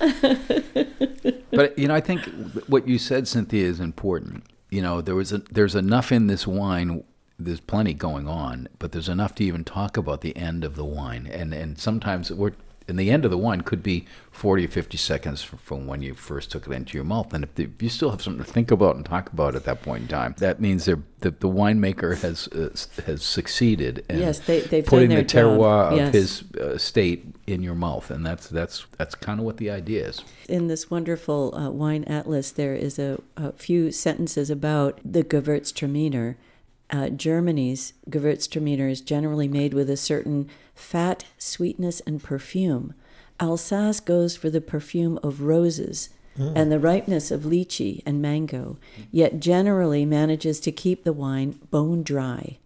But, you know, I think what you said, Cynthia, is important. You know, there was a, there's enough in this wine. There's plenty going on, but there's enough to even talk about the end of the wine. And and sometimes we're, and the end of the wine could be forty or fifty seconds from, from when you first took it into your mouth. And if, the, if you still have something to think about and talk about at that point in time, that means they're, that the winemaker has uh, has succeeded in Yes, they, they've putting done the their job. terroir of Yes. his uh, state in your mouth. And that's that's that's kind of what the idea is. In this wonderful uh, wine atlas, there is a, a few sentences about the Gewürztraminer. Uh, Germany's Gewürztraminer is generally made with a certain fat, sweetness, and perfume. Alsace goes for the perfume of roses and the ripeness of lychee and mango, yet generally manages to keep the wine bone dry.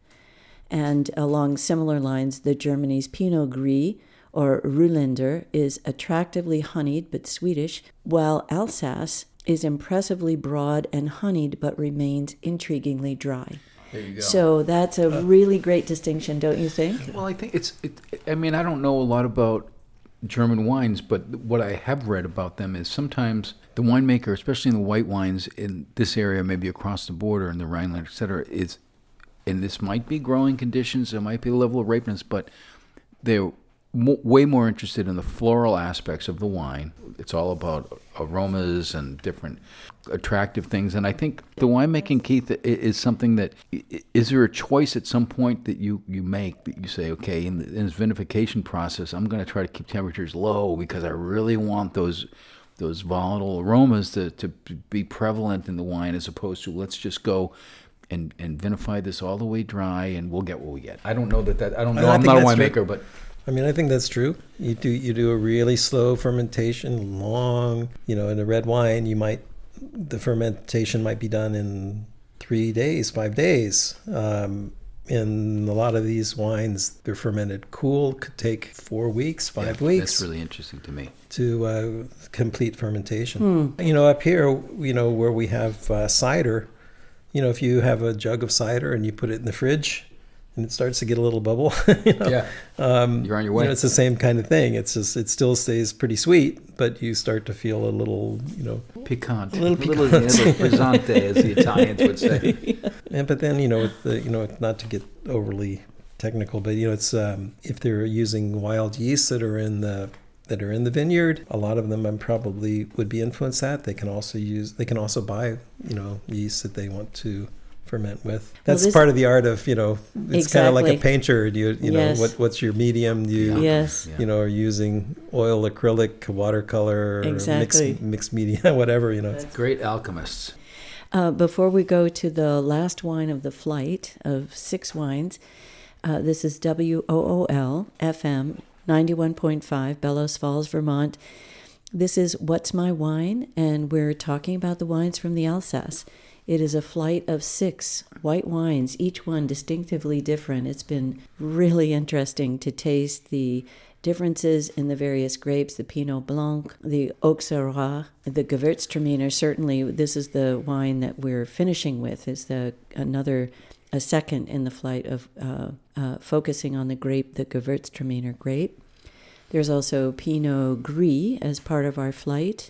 And along similar lines, the Germany's Pinot Gris or Ruländer is attractively honeyed but sweetish, while Alsace is impressively broad and honeyed but remains intriguingly dry. There you go. So that's a really great distinction, don't you think? Well, I think it's. It, I mean, I don't know a lot about German wines, but what I have read about them is sometimes the winemaker, especially in the white wines in this area, maybe across the border in the Rhineland, et cetera, is, and this might be growing conditions, it might be a level of ripeness, but they're mo- way more interested in the floral aspects of the wine. It's all about aromas and different attractive things. And I think the winemaking, Keith, i- is something that, i- is there a choice at some point that you, you make that you say, okay, in, the, in this vinification process, I'm going to try to keep temperatures low because I really want those those volatile aromas to, to be prevalent in the wine, as opposed to let's just go and, and vinify this all the way dry and we'll get what we get. I don't know that that, I don't know, I I'm think not a that's winemaker, true. but I mean, I think that's true. You do you do a really slow fermentation, long. You know, in a red wine, you might the fermentation might be done in three days, five days. Um, in a lot of these wines, they're fermented cool. Could take four weeks, five yeah, weeks that's really interesting to me. to uh, complete fermentation. You know, up here, you know, where we have uh, cider. You know, if you have a jug of cider and you put it in the fridge, and it starts to get a little bubble. You know? Yeah. Um, You're on your You way. know, it's the same kind of thing. It's just it still stays pretty sweet, but you start to feel a little, you know. Piquant. A little little, piquant. little frizzante, as the Italians would say. And but then you know, with the, you know, not to get overly technical, but you know, it's um, if they're using wild yeasts that are in the that are in the vineyard, a lot of them I'm probably would be influenced that. They can also use. They can also buy, you know, yeast that they want to ferment with. That's this- part of the art of, you know, it's kind of like a Exactly. painter. Do you, you know, Yes. what what's your medium? Do you, Yes. Yeah. you know, are you using oil, acrylic, watercolor, or Exactly. mixed, mixed media, whatever, you know. Great alchemists. Uh, before we go to the last wine of the flight of six wines, uh, this is W O O L F M ninety-one point five, Bellows Falls, Vermont. This is What's My Wine, and we're talking about the wines from the Alsace. It is a flight of six white wines, each one distinctively different. It's been really interesting to taste the differences in the various grapes, the Pinot Blanc, the Auxerrois, the Gewürztraminer. Certainly, this is the wine that we're finishing with, is the another, a second in the flight of uh, uh, focusing on the grape, the Gewürztraminer grape. There's also Pinot Gris as part of our flight.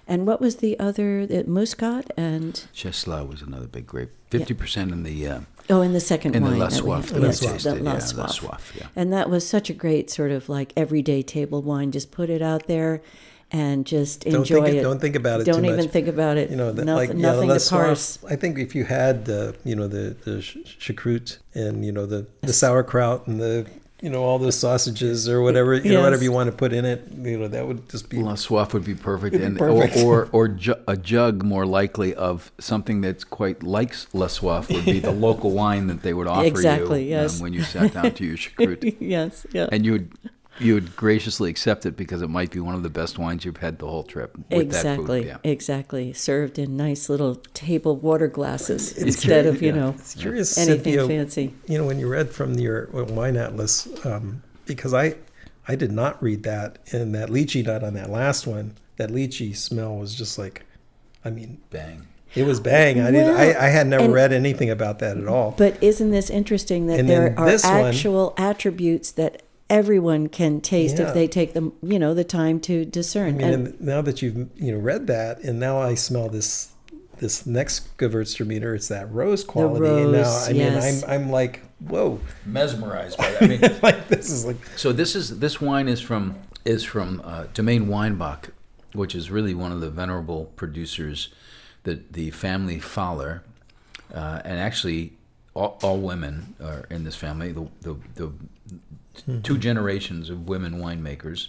And what was the other? The Muscat and Czechoslovakia was another big grape. Fifty percent in the uh, oh, in the second in wine the La that we- Soif that La we Soif. tasted. the La Yeah, La Soif. Soif, yeah. And that was such a great sort of like everyday table wine. Just put it out there and just Don't enjoy think it, it. don't think about it Don't too even much. think about it. You know, the, nothing, like yeah, nothing the to parse. I think if you had the, you know, the the ch- choucroute and you know the the sauerkraut and the you know all the sausages or whatever you know Yes. whatever you want to put in it, you know that would just be La Soif would be perfect, It'd be and perfect. or or, or ju- a jug more likely of something that's quite like La Soif would be the local wine that they would offer Exactly, you yes. um, when you sat down to your choucroute, Yes, yeah. and you would you would graciously accept it because it might be one of the best wines you've had the whole trip. With Exactly, that food, yeah. exactly. Served in nice little table water glasses It's instead curi- of, you yeah. know, It's curious, anything Cynthia, fancy. you know, when you read from your wine atlas, um, because I, I did not read that, and that lychee nut on that last one, that lychee smell was just like, I mean, Bang. it was bang. I didn't. I, Well, I had never and- read anything about that at all. But isn't this interesting that And there then are this one- actual attributes that everyone can taste Yeah. if they take the, you know, the time to discern? I mean, And- and now that you've you know read that, and now I smell this this next Gewürztraminer. It's that rose quality, and now rose, I mean, yes. I'm I'm like, whoa, Mesmerized by that. I mean, like this is like so this is this wine is from is from uh, Domaine Weinbach, which is really one of the venerable producers, the the family Fowler, uh, and actually all, all women are in this family. The the, the two generations of women winemakers,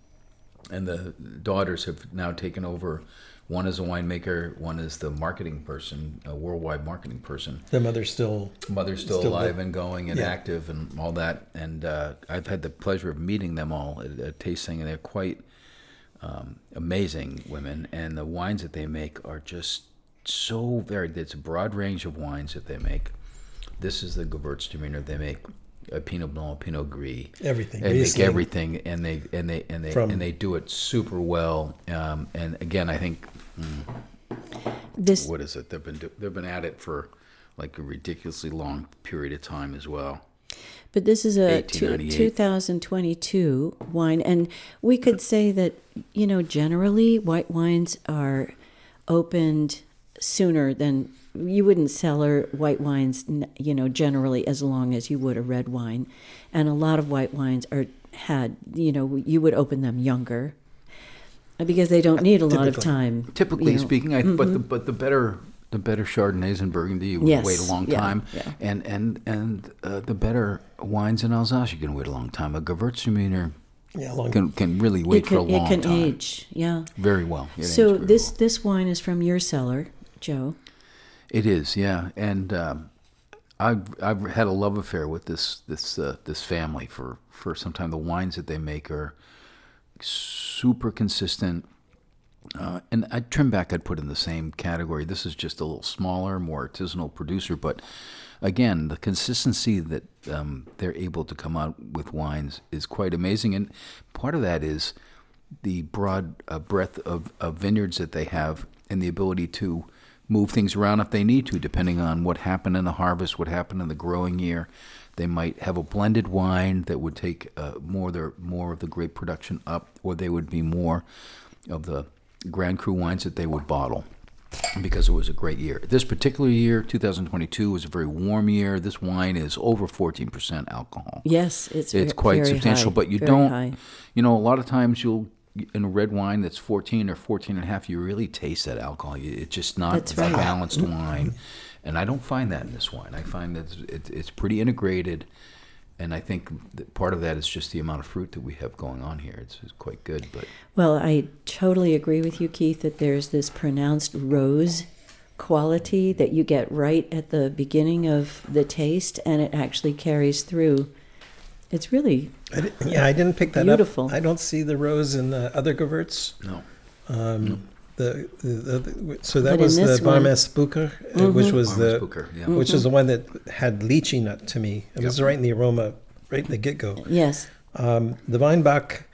and the daughters have now taken over. One is a winemaker, one is the marketing person, a worldwide marketing person. the mother's still. Mother's still, Still alive li- and going and yeah. active and all that. And uh, I've had the pleasure of meeting them all at a tasting, and they're quite um, amazing women. And the wines that they make are just so varied. It's a broad range of wines that they make. This is the Gewürztraminer. They make a Pinot Blanc, Pinot Gris. Everything. They make Riesling. everything, and they and they and they From- and they do it super well. Um, and again, I think mm, this what is it? They've been do, they've been at it for like a ridiculously long period of time as well. But this is a two, eighteen ninety-eight. twenty twenty-two wine, and we could say that, you know, generally white wines are opened sooner than, you wouldn't cellar white wines, n- you know, generally as long as you would a red wine. And a lot of white wines are had, you know, you would open them younger because they don't need a lot of Typically. time. Typically you know. speaking, I but the but the better the better Chardonnays in Burgundy, you would Yes, wait a long yeah, time, yeah. and and and uh, the better wines in Alsace, you can wait a long time. A Gewürztraminer Yeah, long. can can really wait it for can, a long it can time. age, yeah. Very well. It So ages very this well. this wine is from your cellar, Joe. It is, yeah, and um, I've I've had a love affair with this this uh, this family for for some time. The wines that they make are super consistent, uh, and I Trimback I'd put in the same category. This is just a little smaller, more artisanal producer, but again, the consistency that um, they're able to come out with wines is quite amazing, and part of that is the broad uh, breadth of, of vineyards that they have and the ability to move things around if they need to, depending on what happened in the harvest, what happened in the growing year. They might have a blended wine that would take uh, more their more of the grape production up, or they would be more of the Grand Cru wines that they would bottle because it was a great year. This particular year, two thousand twenty-two, was a very warm year. This wine is over fourteen percent alcohol. Yes, it's It's ve- quite very substantial, high, but you very don't, high. you know, a lot of times you'll, in a red wine that's fourteen or fourteen and a half, you really taste that alcohol. You- It's just not That's a right. balanced wine. And I don't find that in this wine. I find that it's, it's pretty integrated. And I think that part of that is just the amount of fruit that we have going on here. It's, it's quite good, but Well, I totally agree with you, Keith, that there's this pronounced rose quality that you get right at the beginning of the taste, and it actually carries through. It's really, I di- yeah, I didn't pick that Beautiful. up. I don't see the rose in the other Gewürz. no. Um, the, the, the, the so that But in was the this one- Barmes Bucher, uh, which was Farmer's the Booker, yeah. which is the one that had lychee nut to me. It was Yep. right in the aroma, right in the get go. yes. Um, the Weinbach,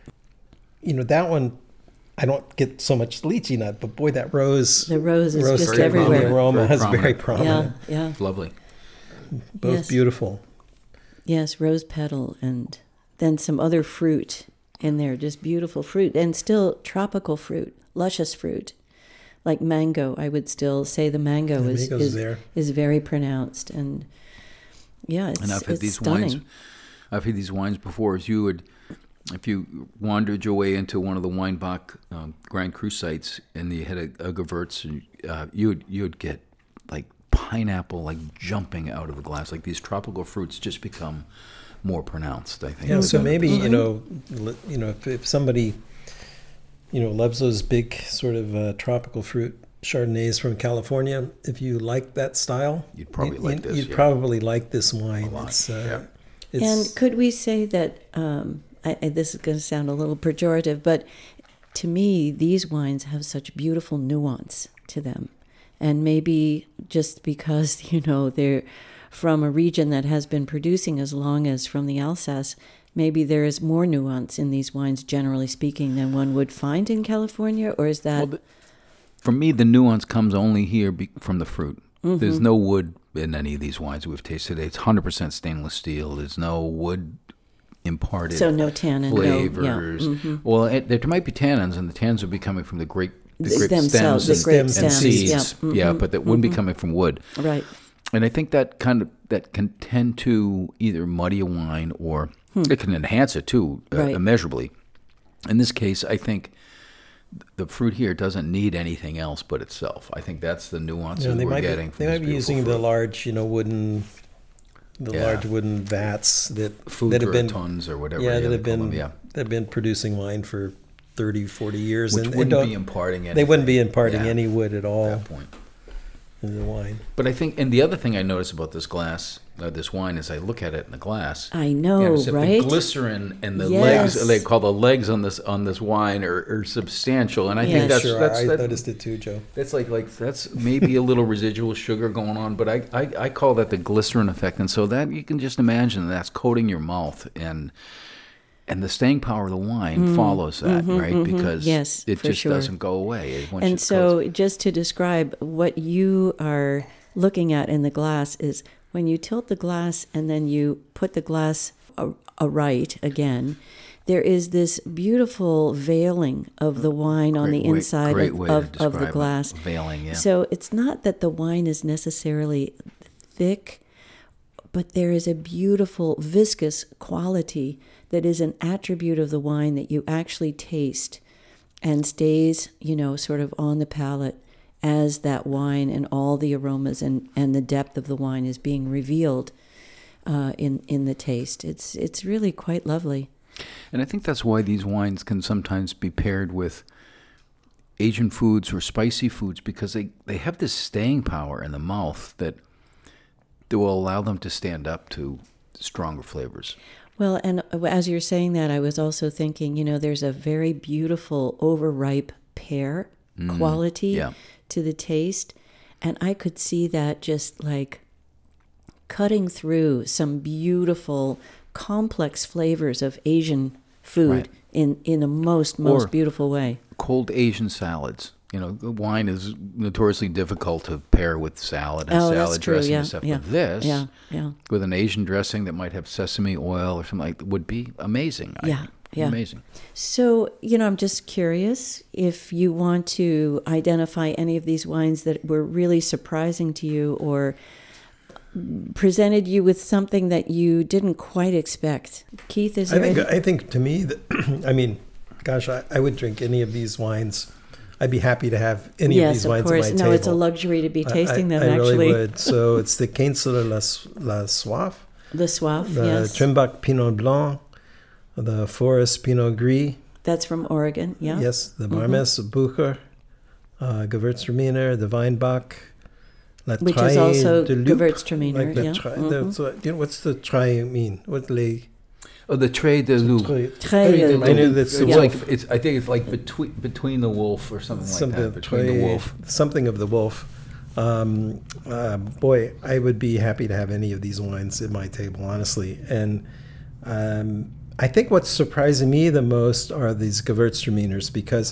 you know, that one, I don't get so much lychee nut, but boy, that rose, The rose is rose just very the everywhere. aroma Very is very prominent. prominent. Yeah, yeah. Lovely. Both Yes. beautiful. Yes, rose petal and then some other fruit in there, just beautiful fruit and still tropical fruit luscious fruit. Like mango, I would still say the mango The is mango's is, there. is very pronounced, and yeah, it's, And I've had it's these stunning. wines. I've had these wines before. As you would, if you wandered your way into one of the Weinbach um, Grand Cru sites, and you had a, a Gewürz, uh, you would you would get like pineapple like jumping out of the glass. Like these tropical fruits just become more pronounced, I think. Yeah, so maybe, you know, li- you know, if, if somebody, you know, loves those big sort of uh, tropical fruit Chardonnays from California, if you like that style, You'd probably like this, You'd yeah. probably like this wine. A lot, It's, uh, yeah. it's, And could we say that, um, I, I, this is going to sound a little pejorative, but to me, these wines have such beautiful nuance to them. And maybe just because, you know, they're from a region that has been producing as long as from the Alsace, maybe there is more nuance in these wines, generally speaking, than one would find in California? Or is that... Well, the, for me, the nuance comes only here be, from the fruit. Mm-hmm. There's no wood in any of these wines we've tasted. It's one hundred percent stainless steel. There's no wood imparted So no tannin, no- yeah, flavors. mhm. Well, it, there might be tannins, and the tannins would be coming from the grape, the The grape themselves, stems the grape and, stems, and seeds. yeah, Yeah, mhm, but that wouldn't be coming from wood. Right. And I think that kind of that can tend to either muddy a wine or it can enhance it too, uh, Right. immeasurably. In this case, I think the fruit here doesn't need anything else but itself. I think that's the nuance you know, that they we're might getting be, from they this might be beautiful using the fruit. large, you know, wooden, the Yeah. large wooden vats that Food that have been tons or whatever. yeah, that they have call been them, yeah. that have been producing wine for thirty, forty years, Which and, and wouldn't don't- be imparting anything. they wouldn't be imparting Yeah, any wood at at all that point. in the wine. But I think, and the other thing I notice about this glass, uh, this wine, is I look at it in the glass. I know, and as if right? The glycerin and the Yes. legs, they call the legs on this on this wine, are, are substantial. And I Yes. think that's sure, that's I that- noticed it too, Joe. That's like like that's maybe a little residual sugar going on, but I, I, I call that the glycerin effect, and so that you can just imagine that's coating your mouth, and and the staying power of the wine follows that, right? Because Mm-hmm, Yes, it for just sure. doesn't go away. It- once And it so, coats- just to describe what you are looking at in the glass is when you tilt the glass and then you put the glass a- aright again, there is this beautiful veiling of the wine on Great the way- inside great of, way to of, of the describe it. glass. Veiling, yeah. So it's not that the wine is necessarily thick, but there is a beautiful viscous quality that is an attribute of the wine that you actually taste and stays, you know, sort of on the palate as that wine and all the aromas and, and the depth of the wine is being revealed uh, in in the taste. It's it's really quite lovely. And I think that's why these wines can sometimes be paired with Asian foods or spicy foods, because they, they have this staying power in the mouth that, that will allow them to stand up to stronger flavors. Well, and as you're saying that, I was also thinking, you know, there's a very beautiful overripe pear quality yeah. to the taste. And I could see that just like cutting through some beautiful, complex flavors of Asian food Right. in, in the most, most Or- beautiful way. Cold Asian salads. You know, wine is notoriously difficult to pair with salad and Oh, salad that's true. dressing Yeah, and stuff. yeah, But this, yeah, yeah. with an Asian dressing that might have sesame oil or something like that, would be amazing. I- Yeah, yeah. Amazing. So, you know, I'm just curious if you want to identify any of these wines that were really surprising to you or presented you with something that you didn't quite expect. Keith, is I there think any- I think to me, that, I mean, gosh, I, I would drink any of these wines. I'd be happy to have any of yes, these of wines course. at my No, table. it's a luxury to be I- tasting I, them, I actually. really would. So it's the Quinze la, la Soif, The Soif, the yes. Trimbach Pinot Blanc, the Forest Pinot Gris. That's from Oregon, yeah. Yes, the Barmes Bucher, uh, Gewürztraminer, the Weinbach, La Which is Traille also de Loup, Gewürztraminer, like the yeah. tri- Mhm. the- so, you know, what's the Traille mean? What les Oh, the Trait de Loup. Traille- Traille de I knew Loup. that's It's the Yeah. like wolf. it's. I think it's like between between the wolf or something like Something that. Between the Traille- wolf. Something of the wolf. Um, uh, boy, I would be happy to have any of these wines at my table, honestly. And um, I think what's surprising me the most are these Gewürztraminers, because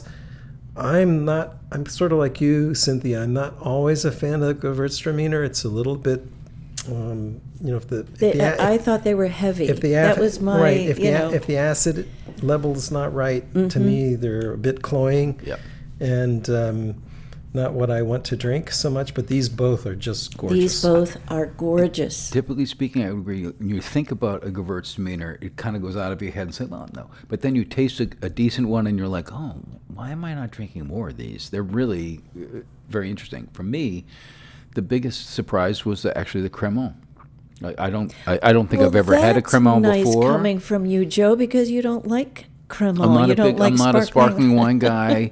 I'm not, I'm sort of like you, Cynthia. I'm not always a fan of Gewürztraminer. It's a little bit, um, you know, if the, if They, the a- I, I thought they were heavy. if the that af- was my, right, if you the a- know. if the acid level is not right, to Mhm. me they're a bit cloying. Yep. and um, not what I want to drink so much, but these both are just gorgeous. These both are gorgeous. Typically speaking, I would agree. When you think about a Gewürztraminer, it kind of goes out of your head and say, "Oh no!" But then you taste a, a decent one, and you're like, "Oh, why am I not drinking more of these?" They're really uh, very interesting. For me, the biggest surprise was the, actually the Cremant. I, I don't. I, I don't think well, I've ever had a Cremant nice before. Coming from you, Joe, because you don't like Cremant. I'm not you a don't big, like I'm not sparkling. a sparkling wine guy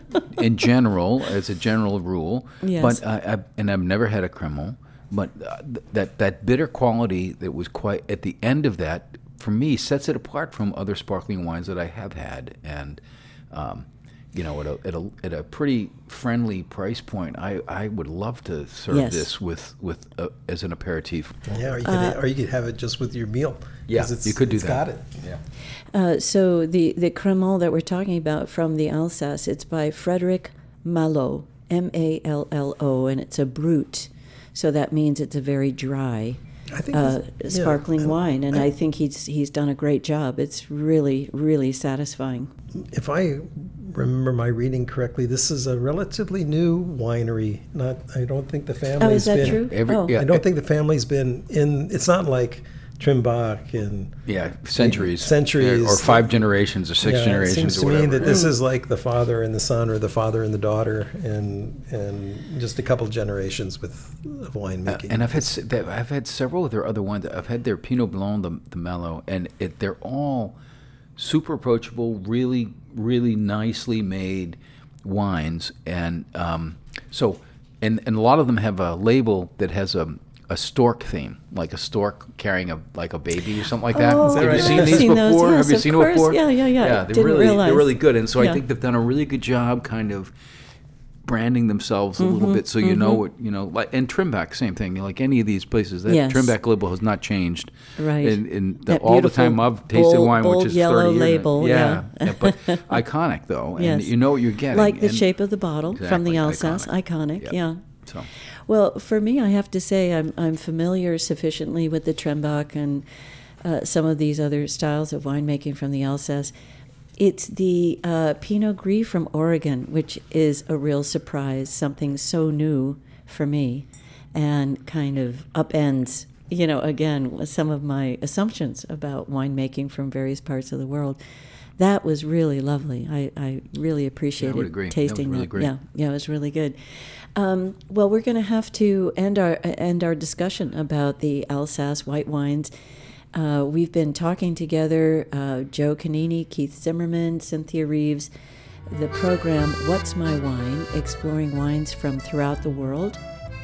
in general, as a general rule. Yes. But I, I, and I've never had a Cremant. But uh, th- that that bitter quality that was quite at the end of that, for me, sets it apart from other sparkling wines that I have had. And um, you know, at a, at a at a pretty friendly price point, I, I would love to serve Yes. this with with uh, as an aperitif. Yeah, or you, could, Uh, or you could have it just with your meal. 'cause Yeah, it's, you could do it's that. got it. Yeah. Uh, so the, the Cremant that we're talking about from the Alsace, it's by Frederic Mallo, M A L L O, and it's a brut. So that means it's a very dry I think uh, this- yeah, sparkling I- wine, and I, I- think he's he's done a great job. It's really, really satisfying. If I remember my reading correctly, this is a relatively new winery. Not, I don't think the family's Oh, is that been. true? Every- oh. yeah. I don't think the family's been in. It's not like Trimbach and Yeah, centuries. Centuries. Or five generations or six yeah, generations It seems or to whatever. me that this is like the father and the son, or the father and the daughter, and and just a couple generations with of winemaking. Uh, and I've had se- that- I've had several of their other ones. I've had their Pinot Blanc, the, the Mellow, and it, they're all super approachable, really, really nicely made wines. And um, so, and and a lot of them have a label that has a a stork theme, like a stork carrying a like a baby or something like that. Oh, Have right? you seen I've these seen before? those, yes, have you of seen course. them before? Yeah, yeah, yeah. Yeah, they're Didn't really realize. they're really good, and so Yeah. I think they've done a really good job, kind of branding themselves a Mm-hmm, little bit, so you know what you know. Like and Trimbach, same thing. Like any of these places, that Yes. Trimbach label has not changed. Right. In, in the, That all the beautiful time I've tasted bold- wine, bold which is yellow thirty years. label, Yeah, yeah. yeah, but iconic though, and Yes. you know what you're getting. Like the and- shape of the bottle from the Exactly, Alsace, iconic, Yep. yeah. So Well, for me, I have to say I'm I'm familiar sufficiently with the Trimbach and uh, some of these other styles of winemaking from the Alsace. It's the uh, Pinot Gris from Oregon, which is a real surprise, something so new for me, and kind of upends, you know, again, some of my assumptions about winemaking from various parts of the world. That was really lovely. I, I really appreciated agree. That was tasting really that. great. Yeah, yeah, it was really good. Um, well, we're going to have to end our end our discussion about the Alsace white wines. Uh, we've been talking together, uh, Joe Canini, Keith Zimmerman, Cynthia Reeves, the program What's My Wine, exploring wines from throughout the world,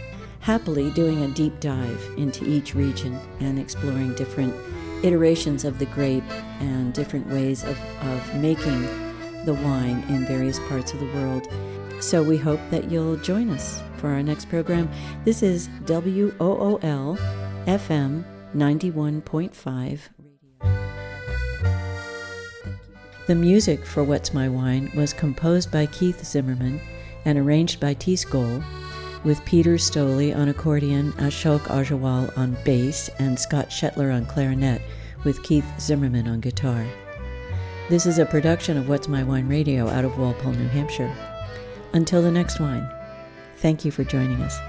happily doing a deep dive into each region and exploring different iterations of the grape and different ways of, of making the wine in various parts of the world. So we hope that you'll join us for our next program. This is W O O L F M ninety-one point five. The music for What's My Wine was composed by Keith Zimmerman and arranged by T. Skoll, with Peter Stoley on accordion, Ashok Ajawal on bass, and Scott Shetler on clarinet, with Keith Zimmerman on guitar. This is a production of What's My Wine Radio out of Walpole, New Hampshire. Until the next wine, thank you for joining us.